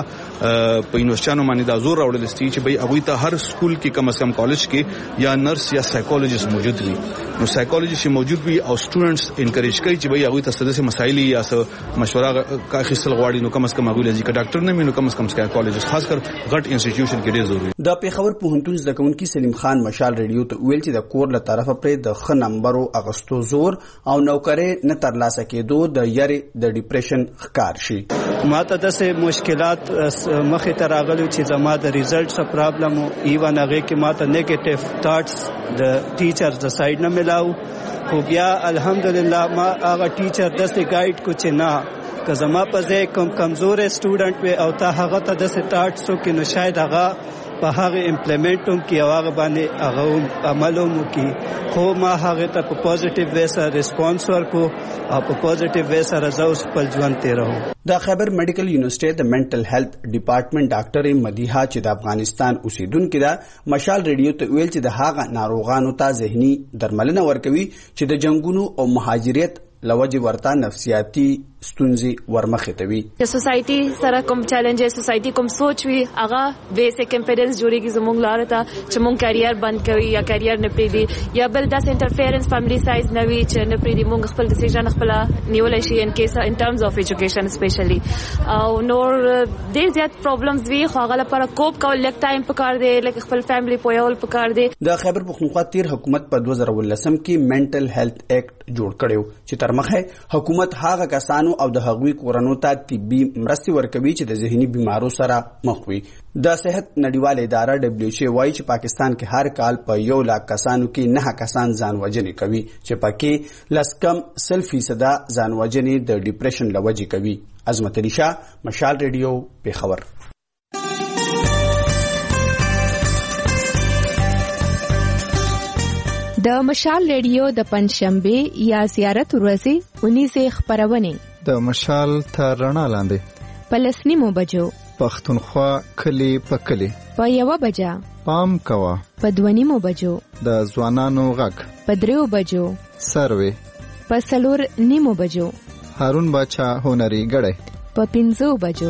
Speaker 3: په یونیورسټیانو باندې دا زور راوړل دي چې بهي هغوی ته هر سکول کې کم از کم کالج کې یا نرس یا سایکالوجسټ موجود وي. نو سایکالوجسټ موجود وي او سټوډنټس انکریج کوي چې بهي هغوی ته څه داسې مسایل یا څه مشوره اخیستل غواړي نو کم از کم هغوی له ځي که ډاکټر نه وي نو کم از کم سایکالوجسټ خاص کر غټ انسټیټیوشن کې ډېر ضروري.
Speaker 28: د پېښور پوهنتون زده کوونکي سلیم خان مشال رادیو ته ویل چې د کور له طرفه پرې د ښه نمبرو اغستو زور او نوکرۍ نه ترلاسه کېدو د یارې د ډیپریشن ښکار شي.
Speaker 4: ما ته داسې مشکلات مخې ته راغلي چې زما د ریزلټ څه پرابلم و، ایون هغې کې ما ته نیګیټیو تاټس د ټیچر د سایډ نه ملاو، خو بیا الحمدلله ما هغه ټیچر داسې گایډ کو چې نه که زما په ځای کوم کمزوری سټوډنټ وي او تا هغه ته داسې تاټس وکړي نو شاید هغه په هغه امپلیمنټ هم کړي او هغه باندې هغه عمل هم وکړي، خو ما هغې ته په پازیټیو وی سره ریسپانس ورکړو او په پازیټیو وی سره زه اوس خپل ژوند تېروم.
Speaker 28: د خیبر میډیکل یونیورسټي د منټل هیلث ډپارټمنټ ډاکټر مدیحه چې د افغانستان اوسیدونکې ده مشال رادیو ته ویل چې د هغه ناروغانو ته ذهني درملنه ورکوي چې د جنګونو او مهاجرت لوجې ورته نفسیاتي ستونزې ورمخې ته وي.
Speaker 8: د سوسایټي سره کوم چیلنجز سوسایټي کوم سوچ وي هغه بیسیک کانفیډنس جوړیږي زموږ لاره ته چې موږ کیریئر بند کوي یا کیریئر نه پریږدي یا بل داسې انټرفیرنس فیملی سایز نه وي چې نه پریږدي موږ خپل ډیسیژن خپل نیولی شي ان کیس ان ټرمز اف ایجوکیشن سپیشلی او نور ډېر زیات پرابلمز وي خو هغه لپاره کوپ کول لږ ټایم پکار دی لکه خپل فیملی پوهول پکار دی.
Speaker 28: د خیبر پښتونخوا تیر حکومت په دوه زره ولسم کې منټل هیلث ایکټ جوړ کړو چې تر مخه حکومت هغه کسانو او د هغوی کورنو ته طبي مرستې ورکوي چې د ذهني بیمارو سره مخ وي. د صحت نړیواله اداره دبليو ایچ او وايي چې پاکستان کې هر کال په یو لاک کسانو کې نه کسان ځان وژنې کوي چې پکې لس کم سل فیصده ځان وژنې د ډیپریشن لوجې کوي. عظمت علی شاه مشال رادیو پېښور.
Speaker 17: د مشال رادیو د پنځشنبه یا زیارت ورځې اونیزه خبرونه
Speaker 16: د مشال تر رڼا لاندې
Speaker 17: په لسنیمو بجو
Speaker 16: پښتونخوا کلی په کلی
Speaker 17: په یو بجا
Speaker 16: پام کوا
Speaker 17: په دونیمو بجو
Speaker 16: د ځوانانو غږ
Speaker 17: په دریو بجو
Speaker 16: سروي
Speaker 17: په سلور نیمو بجو
Speaker 16: هارون باچا هنري غړې
Speaker 17: په پنځو بجو.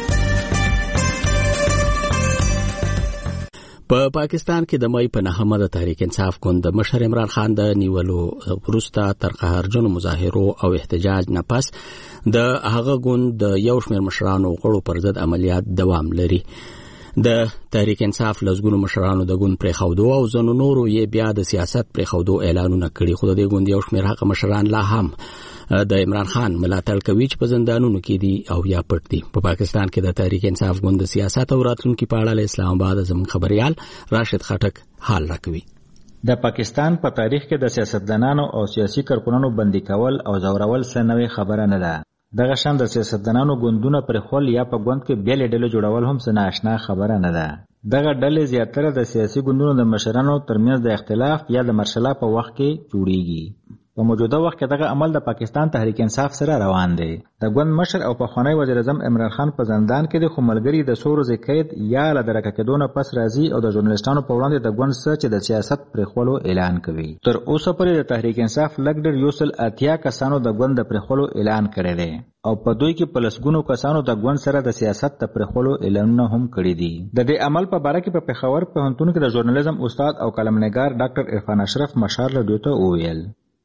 Speaker 1: په پاکستان کې د مای په نهمه د تحریک انصاف ګوند د مشر عمران خان د نیولو وروسته تر قهرجنو مظاهرو او احتجاج نه پس د هغه ګوند د یو شمېر مشرانو غړو پر ضد عملیات دوام لري. د تحریک انصاف لزګونو مشرانو د ګوند پرې خودو او ځنو نورو یې بیا د سیاست پرې خودو اعلانونه کړي، خو د دې ګوند یو شمېر هغه مشران لا هم د عمران خان ملاتړ کوي چې په زندانونو کې دي او یا پټ دي. په پاکستان کې د تحریک انصاف ګوند د سیاست او راتلونکو په اړه له اسلام آباد زموږ خبريال راشد خټک حال راکوي.
Speaker 9: د پاکستان په تاریخ کې د سیاستدانانو او سیاسي کارکونانو بندي کول او زورول څه نوې خبره نه ده. دغه شان د سیاستدانانو ګوندونه پر خپل یا په ګوند کې بیل ډلې جوړول هم څه ناشنا خبره نه ده. دغه ډلې زیاتره د سیاسي ګوندونو د مشرانو ترمنځ د اختلاف یا د مرشله په وخت کې جوړیږي. په موجوده وخت کې دغه عمل د پاکستان تحریک انصاف سره روان دی. د ګوند مشر او پخوانی وزیر اعظم عمران خان په زندان کې د خملګری د سورو زکید یا له درکه کېدو نه پس راځي او د ژورنالیستانو په وړاندې د ګوند سره چې د سیاست پرې خولو اعلان کوي. تر اوسه پورې د تحریک انصاف لګډر یوسل اتیا کسانو د ګوند د پرې خولو اعلان کړی دی او په دوی کې په لسګونو کسانو د ګوند سره د سیاست د پرې خولو اعلانونه هم کړي دي. د دې عمل په باره کې په پېښور پوهنتون کې د ژورنالیزم استاد او قلمنګار ډاکټر عرفان اشرف مشال رادیو ته وویل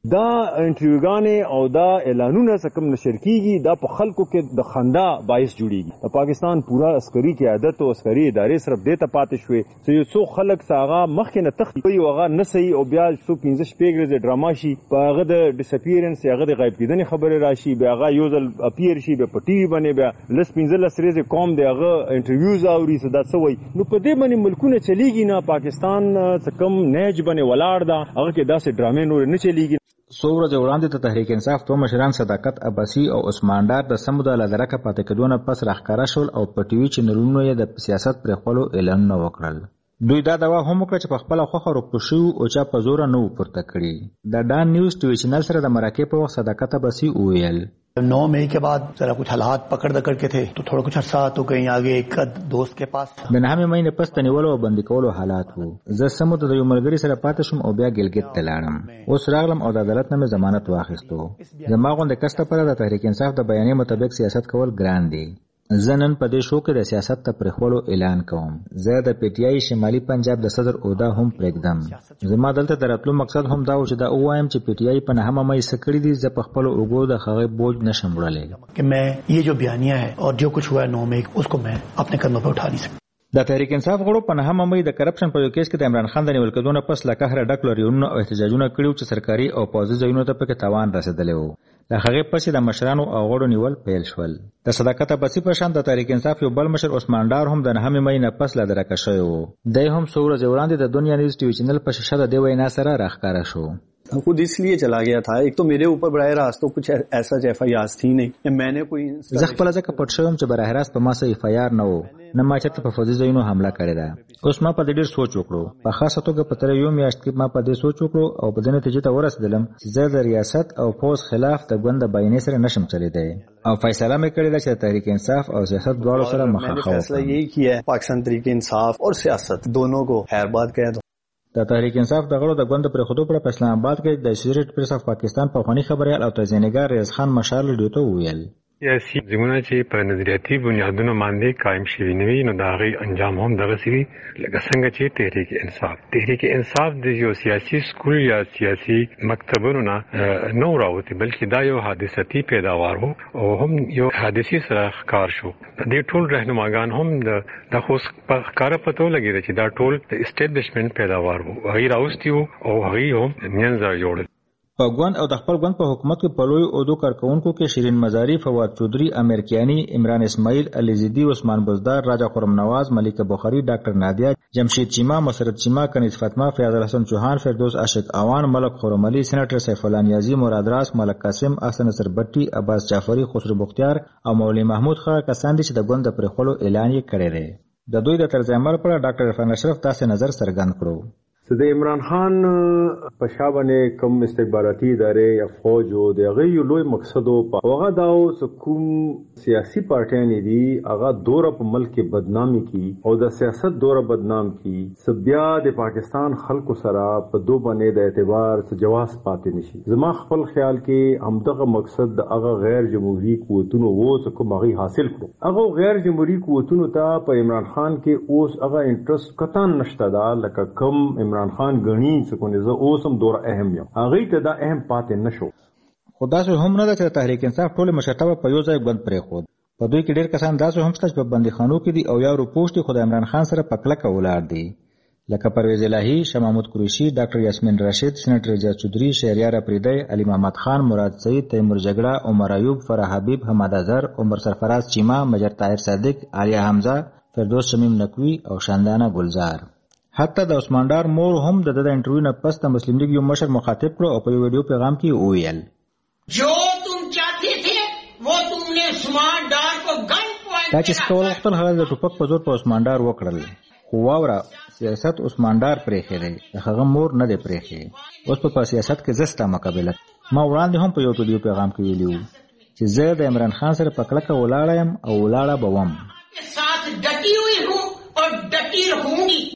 Speaker 10: دا انټرویوګانې او دا اعلانونه څه کوم نشر کیږي دا په خلکو کې د خندا باعث جوړیږي. د پاکستان پورا عسکري قیادت او عسکري ادارې صرف دې ته پاتې شوې چې یو څو خلک ساغه مخکې نه تختی او هغه نه صحیح او بیا څو پنځه شپږ ورځې ډراما شي په هغه د ډیسپیرنس هغه د غایب کېدنې خبره راشي بیا هغه یو ځل اپیر شي بیا په ټي وي باندې بیا لس پنځه لس ورځې قوم دی هغه انټرویوز اوري څه دا څه وایي. نو په دې باندې ملکونه چلیږي نه. پاکستان څه کم نهج باندې ولاړ ده هغه کې داسې ډرامې نور نه چلیږي.
Speaker 9: څو ورځې وړاندې د تحریک انصاف دوه مشران صداقت عباسي او عثمان ډار د سمو د لدرکه پاتې کېدونه پس راښکاره شول او په ټي وي چینلونو یې د سیاست پرېښولو اعلانونه وکړل. دوی دا دوا هم وکړه چې په خپله خوښه روغتو شوي او چا په زوره نه و پورته کړي. د ډان نیوز ټي وي چینل سره د مرکې په وخت صداقت عباسي وویل
Speaker 11: नौ मई के बाद जरा कुछ हालात पकड़ दकड़ के थे तो थोड़ा कुछ अर्सा तो कहीं आगे एक दोस्त के पास
Speaker 9: د نهمې مې نه پس د نیولو او بندي کولو حالات وو. زه سمو د یو ملګري سره پاتې شوم او بیا ګلګت ته لاړم. اوس راغلم او د عدالت نه مې ضمانت واخیستو. زما غوندې کس ته پر د تحریک انصاف د بیانیې مطابق سیاست کول ګران دي. زه نن په دې شو کې د سیاست ته پرېښولو اعلان کوم. زه د پی ټی آی شمالي پنجاب د صدر عہده هم پرېږدم. زما دلته د راتلو مقصد هم دا و چې دا ووایم چې پی ټی آی په نهمه مې څه کړي دي زه په خپلو اوږو د هغې بوج نشم وړلی
Speaker 11: कि मैं ये जो बयानिया है और जो कुछ हुआ है नौ मई उसको मैं अपने कदमों पर उठा नहीं सकता.
Speaker 9: د تحریک انصاف غړو په نهمه مې د کرپشن په یو کیس کې د عمران خان د نیول کېدو نه پس له قهره ډک لاریونونه او احتجاجونه کړي چې سرکاري او پوځي ځایونو ته پکې تاوان رسېدلی و. د هغې پسې د مشرانو او غړو نیول پیل شول. د صداقت عباسي په شان د تحریک انصاف یو بل مشر عثمان ډار هم د نهمې مې نه پس له درکه شوی و. دی هم څو ورځې وړاندې د دنیا نیوز ټي وي چینل په شاشه د دې وینا سره راښکاره شو.
Speaker 12: खुद इसलिए चला गया था. एक तो मेरे ऊपर बराह रास्त तो कुछ ऐसा एफ आई आर थी नहीं. मैंने कोई
Speaker 9: زه خپل ځکه پټ شوم چې براہ راست په ما څه اف ای آر نه و نه ما چېرته په فوځي ځایونو حمله کړې ده. اوس ما په دې ډېر سوچ وکړو. په خاصه توګه په تېره یو میاشت کې ما په دې سوچ وکړو او په دې نتیجې ته ورسېدلم چې زه د ریاست او پوځ خلاف د ګوند د بیانیې سره نشم چلېدی او فیصله مې کړې ده چې د تحریک انصاف او سیاست دواړو سره مخامخ
Speaker 12: وکړم. یہی کیا ہے پاکستان تحریک انصاف اور سیاست دونوں کو خیرباد کہہ دو.
Speaker 9: د تحریک انصاف د غړو د ګوند پرېښودو پر په اسلام آباد کې د اسوسییټډ پریس اف پاکستان پخواني خبریال او تجزیه‌نګار ریاض خان مشال ریډیو ته وویل
Speaker 13: سیاسي ځایونه چې په نظریاتي بنیادونو باندې قایم شوي نه وي نو د هغې انجام هم دغسې وي لکه څنګه چې تحریک انصاف تحریک انصاف د یو سیاسي سکول یا سیاسي مکتبونو نه نه راوتی بلکې دا یو حادثتي پیداوار و او هم یو حادثي سره ښکار شو. د دې ټول رهنماګان هم د خو ښکاره پته ولګېده چې دا ټول د اسټیبلیشمنټ پیداوار و. هغوی راوستي وو او هغوی هم منځ راجوړل.
Speaker 9: په ګوند او د خپل ګوند په حکومت کې په لویو عهدو کارکوونکو کې شیرین مزاري، فواد چودري، امیر کیانی، عمران اسماعیل، علی زیدی، عثمان بزدار، راجا خرم نواز، ملکه بخاری، ډاکټر نادیا، جمشید چیما، مسرت چیما، کنیز فاطمه، فیاض الحسن چوهان، فردوس عاشق اوان، ملک خرم علي، سېنیټر سیف الله نیازي، مراد راس، ملک قاسم، احسن نصر بټي، عباس جعفری، خسرو بختیار او مولوی محمود خان کسان دي چې د ګوند پر خپل اعلان یې کړی دی. د دوی د طرز عمل پر ډاکټر عرفان اشرف تاسو نظر څرګند کړو.
Speaker 10: د عمران خان په شابه کم استخباراتي ادارې یا فوج او د هغه لوی مقصد او هغه دا اوس کوم سیاسي پارټیان دي هغه دوره په ملک کې بدنامي کی او د سیاست دوره بدنام کی سبیا د پاکستان خلکو سره په دو باندې د اعتبار څخه جواز پاتې نشي. زما خپل خیال کې همدغه مقصد د هغه غیر جمهوریت قوتونو وو چې کوم هغه حاصل کړو. هغه غیر جمهوریت قوتونو ته په عمران خان کې اوس هغه انټرست کتان نشته دا لکه کم عمران خان غنی څکونه زه اوسم دور اهم یم هغه ته دا اهم پاتې نشو.
Speaker 9: خدا سه هم نه د تحریک انصاف ټول مشرتابه په یو ځای بند پرې خو په دوی کې ډېر کسان داسې هم شته چې په بندیخانو کې دي او یا روپوشتي خدای عمران خان سره پکلک ولاړ دي لکه پرویز الهی، شاه محمود قریشی، ډاکټر یاسمین راشد، سېنیټر اجاز چودري، شهریار اپریدی، علي محمد خان، مراد سعید، تیمور جګړه، عمر ایوب، فرح حبیب، حماد اظهر، عمر سرفراز چیما، مجر طاهر صادق، عالیه حمزه، فردوس شمیم نقوی او شاندانه گلزار. حتی د عثمان ډار مور هم د د انټرویو نه پس د مسلم لیگ یو مشر مخاطب کړو او په یو ویډیو پیغام کې وویل
Speaker 14: جو تم چاہتے تھے وہ تم نے عثمان ډار کو گن پوائنٹ
Speaker 9: دا چې څول وختل هغه د ټوپک په زور په عثمان ډار وکړل خو واوره سیاست عثمان ډار پرېښی دی هغه مور نه دی پرېښی. اوس په سیاست کې زستا مقابله ما وړاندې هم په یو ویډیو پیغام کې ویلي چې زه د عمران خان سره په کلکه ولاړه یم او ولاړه به وم
Speaker 14: ساتھ ڈٹی ہوئی ہوں اور ډټی رہوں گی.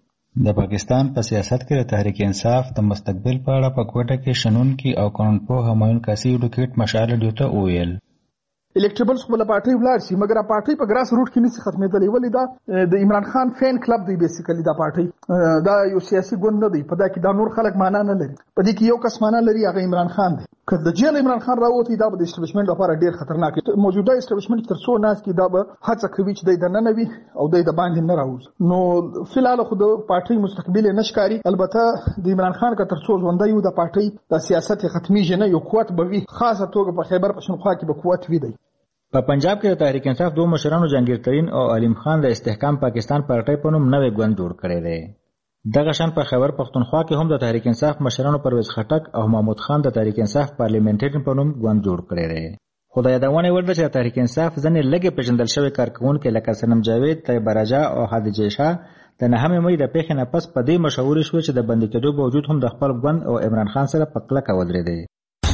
Speaker 9: د پاکستان په سیاست کې د تحریک انصاف د مستقبل په اړه په کوټه کې شنونکي او قانونپوه همایون کاسي ایډوکیټ مشال ډیو ته وویل
Speaker 15: الکټریبلز خپل پارټي ولاړ شي مګر پارټي په ګراس روټ کې نشي ختمېدلې ولې دا د عمران خان فین کلب دی بیسیکلی دا پارټي دا یو سیاسي ګوند نه دی په دا کې دا نور خلک معنا نه لري په دې کې یو کس معنا لري هغه عمران خان دی که د جیل عمران خان راوتی دا د اسټابلیشمنت لپاره ډیر خطرناک دی موجوده اسټابلیشمنت تر څو ناس کې دا به هڅه کوي چې د نه نوي او د باندې نه راوځي نو فلال خو د پارټي مستقبل نشکاري البته د عمران خان که تر څو ژوندۍ یو د پارټي د سیاست ختمي نه یو قوت به وي خاصه توګه په خیبر پښتونخوا کې به قوت وي دی
Speaker 9: په پنجاب کې د تحریک انصاف دوه مشرانو جهانگیر ترین او علیم خان د استحکام پاکستان پارټي په نوم نوې ګوند جوړ کړی دی دغه شان په خیبر پښتونخوا کې هم د تحریک انصاف مشرانو پرویز خټک او محمود خان د تحریک انصاف پارلیمنټری په نوم ګوند جوړ کړی دی خو د یادونه ورده چې د تحریک انصاف ځنې لږه پیژندل شوی کارکونکو لکه سنم جاوید طیب راجا او خدیجه شاه د نهمې مې د پیښې نه پس په دې مشورې شو چې د بندي کېدو باوجود هم د خپل ګوند او عمران خان سره په کلکه ودرېدي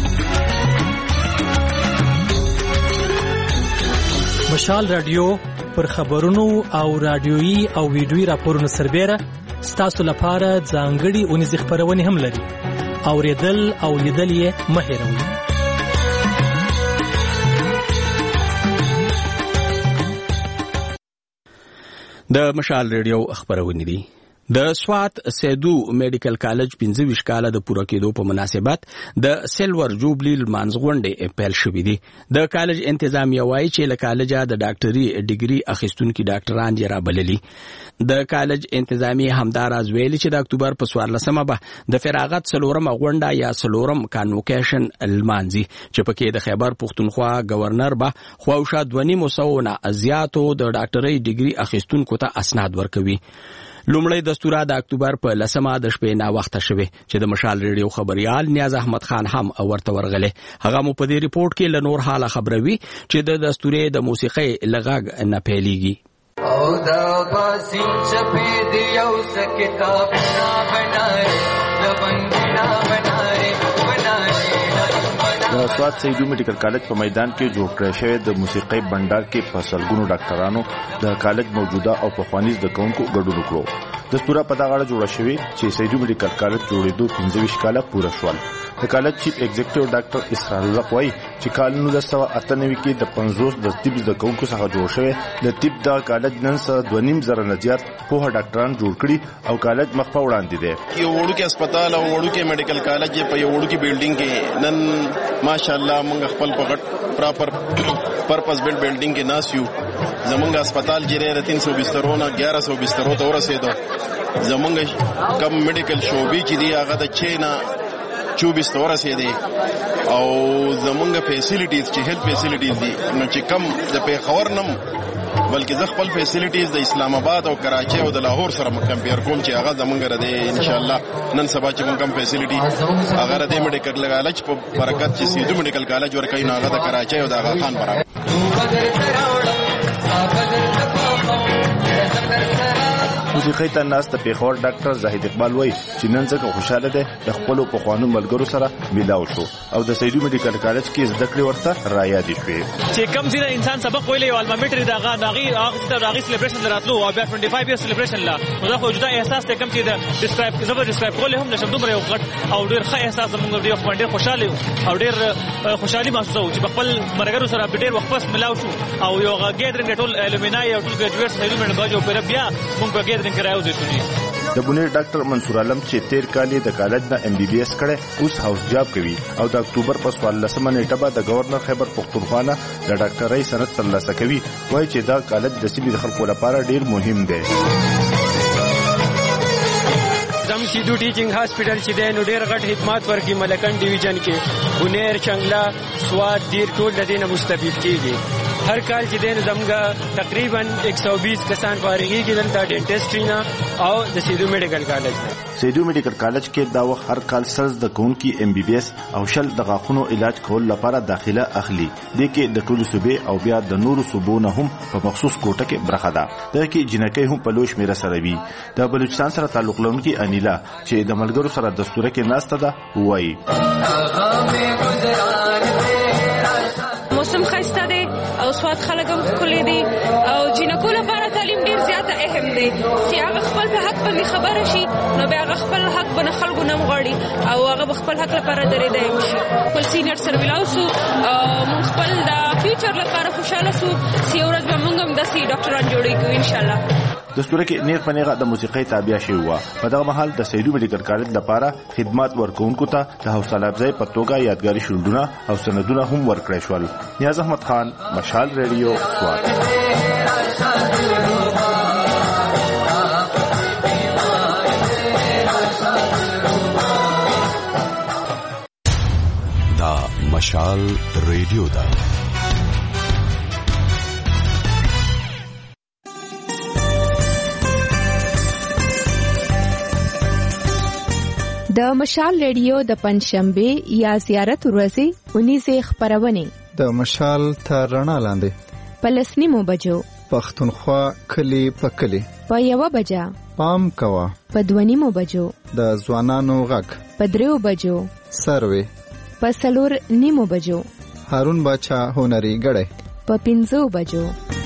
Speaker 2: مشال رادیو پر خبرونو او رادیويي او ویډیويي راپورونو سربېره ستاسو لپاره ځانګړي اونیزې خپرونې هم لري اوریدل او لیدل یې مه هېروئ
Speaker 1: د مشال ریډیو خبرونه دي د سوات سیدو میډیکل کالج پنځه ویشت کاله د پوره کېدو په مناسبت د سیلور جوبلی لمانځغونډې پیل شوې دي د کالج انتظامیه وایي چې له کالجه د ډاکټري ډیګري اخیستونکي ډاکټران یې رابللي د کالج انتظامیه همداراز ویلي چې د اکتوبر په څوارلسمه به د فراغت څلورمه غونډه یا څلورم کانوکیشن لمانځي چې پکې د خیبر پښتونخوا گورنر به خواوشا دوه نیم سوه نه زیاتو د ډاکټري ډیګري اخیستونکو ته اسناد ورکوي لومړی دستوره د اکتوبر په لسمه د شپې نا وخته شوه چې د مشال ریډیو خبريال نیاز احمد خان هم ورته ورغله هغه مو په دې ریپورت کې له نور حاله خبروي چې د دستورې د موسیقي لغږ نه پیلېږي او دا باسین چپې دی یو څه کتاب نه بنای د بنګنا بنای
Speaker 5: د سوات سیدو میډیکل کالج په میدان کې جوړ کړی شوی د موسیقي بندر کې په سلګونو ډاکټرانو د کالج موجوده او پخواني زدهکوونکو ګډون وکړو دستوره په دغه اړه جوړه شوې چې سیدو میډیکل کالج جوړېدو پنځه ویشت کاله پوره شول د کالج چیف ایگزیکټیو ډاکټر اسرار الله وایي چې کال نولس سوه اته نوي کې د پنځوس د طب زدهکوونکو څخه جوړ شوی د طب د کالج نن سره دوه نیم زره نه زیات پوهه ډاکټران جوړ کړي او کالج مخ په وړاندې دی
Speaker 18: یو وړوکی هسپتال او وړوکی میډیکل کالج په یو وړوکی بلډینګ کې نن ماشاءالله موږ خپل په غټ پراپر پرپس بلډ بلډینګ کې ناس یو زمونږ هسپتال چې د تین سو بسترو نه اګیاره سو بسترو ته ورسېدو زمونږ کم میډیکل شعبې چې دی هغه د چینا چوبیس ته ورسېدی او زمونږ فیسیلیټیز چې هیلث فیسیلیټیز دي نو چې کم د پیښور نم بلکې زه خپل فیسیلیټیز د اسلام آباد او کراچي او د لاهور سره کمپیر کوم چې هغه زمونږ رده ان شاء الله نن سبا چې مونږ کم فیسیلیټي هغه رده میډیکل کالج په برکت چې سیدو میډیکل کالج ورکوي نو هغه د کراچي او د خان برابر
Speaker 5: موسیقي ته ناست پیښور ډاکټر زاهد اقبال وایي چې نن څنګه خوشاله ده د خپل پخوانو ملګرو سره ملاو شو او د سیدو میډیکل کالج کې زده کړې ورته را یادې شوې
Speaker 19: چې کم ځینې انسان سبق ویلی او البامیټر دغه ناغي هغه د سلیبریشن راتلو او بیا پنځه پنځه ایئر سلیبریشن لا نو دا خو جدا احساس ته کم چې د ډیسکرایب زبر ډیسکرایب کول هم نشم دومره یو غټ او ډیر ښه احساس موږ ډیر خو ډیر خوشاله او ډیر خوشحالي محسوسو چې خپل مرګرو سره ډیر وخت پس ملاو شو او یو ګیدرینګ ټول الومینای او ټول ګریجویټس سیدو میډیکل کالج په بیا موږ په ګیدرینګ کراو دي
Speaker 5: د بونیر ډاکټر منصور عالم چې تیر کال د کالج نه ام بي بي اس کړي اوس هاوس جاب کوي او د اکتوبر په څوارلسمه نیټه به د گورنر خیبر پښتونخوا نه د ډاکټرۍ سند ترلاسه کوي وایي چې دا کالج د سیمې خلکو لپاره ډیر مهم دی
Speaker 20: زم سیدو ټیچینګ هاسپټل چې دی نو ډیر غټ خدمات ورکړي ملکن ډیویژن کې بونیر چنگلا سوات دیر ټول د دې نه مستفید کیږي هر کال چې دین زمګه تقریبا ایک سو بیس کسان فارغي کېدل د ډینټسټري نه او د سیدو میډیکل کالج نه
Speaker 5: سیدو میډیکل کالج کې دا وخت هر کال سل د کونکي ام بي بي اس او شل د غاښونو علاج کول لپاره داخله اخلي د کې د ټولو صوبې او بیا د نورو صوبو نه هم په مخصوص کوټه کې برخه ده د کې جنکې هم په لوش میرا سره وي د بلوچستان سره تعلق لرونکي انیلا چې د ملګرو سره دستوره کې ناسته ده وایي
Speaker 21: موسم خسته دی او سواد خلک هم ښکلي دي او جنکو لپاره تعلیم ډېر زیاته اهم دی چې هغه خپل په حق باندې خبره شي نو بیا هغه خپل حق باندې خلکو نه غواړي او هغه خپل حق لپاره درېدی شي خپل سینیئر سره ولاړ شو موږ خپل د فیوچر لپاره خوشاله سو سی ورځ به موږ هم داسې ډاکټران جوړېږو ان شاء الله.
Speaker 6: د ستوره کې نیغ په نیغه د موسیقۍ تابع شوی و. په دغه مهال د سیدو میډیکل کالج لپاره خدمات ورکوونکو ته د حوصله افزای په توګه یادګاري شونډونه او سندونه هم ورکړل شول. نیاز احمد خان، مشال ریډیو، سوات.
Speaker 7: دا مشال ریډیو دا
Speaker 17: د مشال ریډیو د پنځشنبه یا زیارت ورځې اونیزه خبرونه
Speaker 16: د مشال تر رڼا لاندې
Speaker 17: پلسنی مو بجو
Speaker 16: پښتونخوا کلی په کلی
Speaker 17: په یو بجا
Speaker 16: پام کوا
Speaker 17: په دوانی مو بجو
Speaker 16: د ځوانانو غږ
Speaker 17: په دریو بجو
Speaker 16: سروي
Speaker 17: په سلور نیمو بجو
Speaker 16: هارون باچا هنري غړې
Speaker 17: په پنځو بجو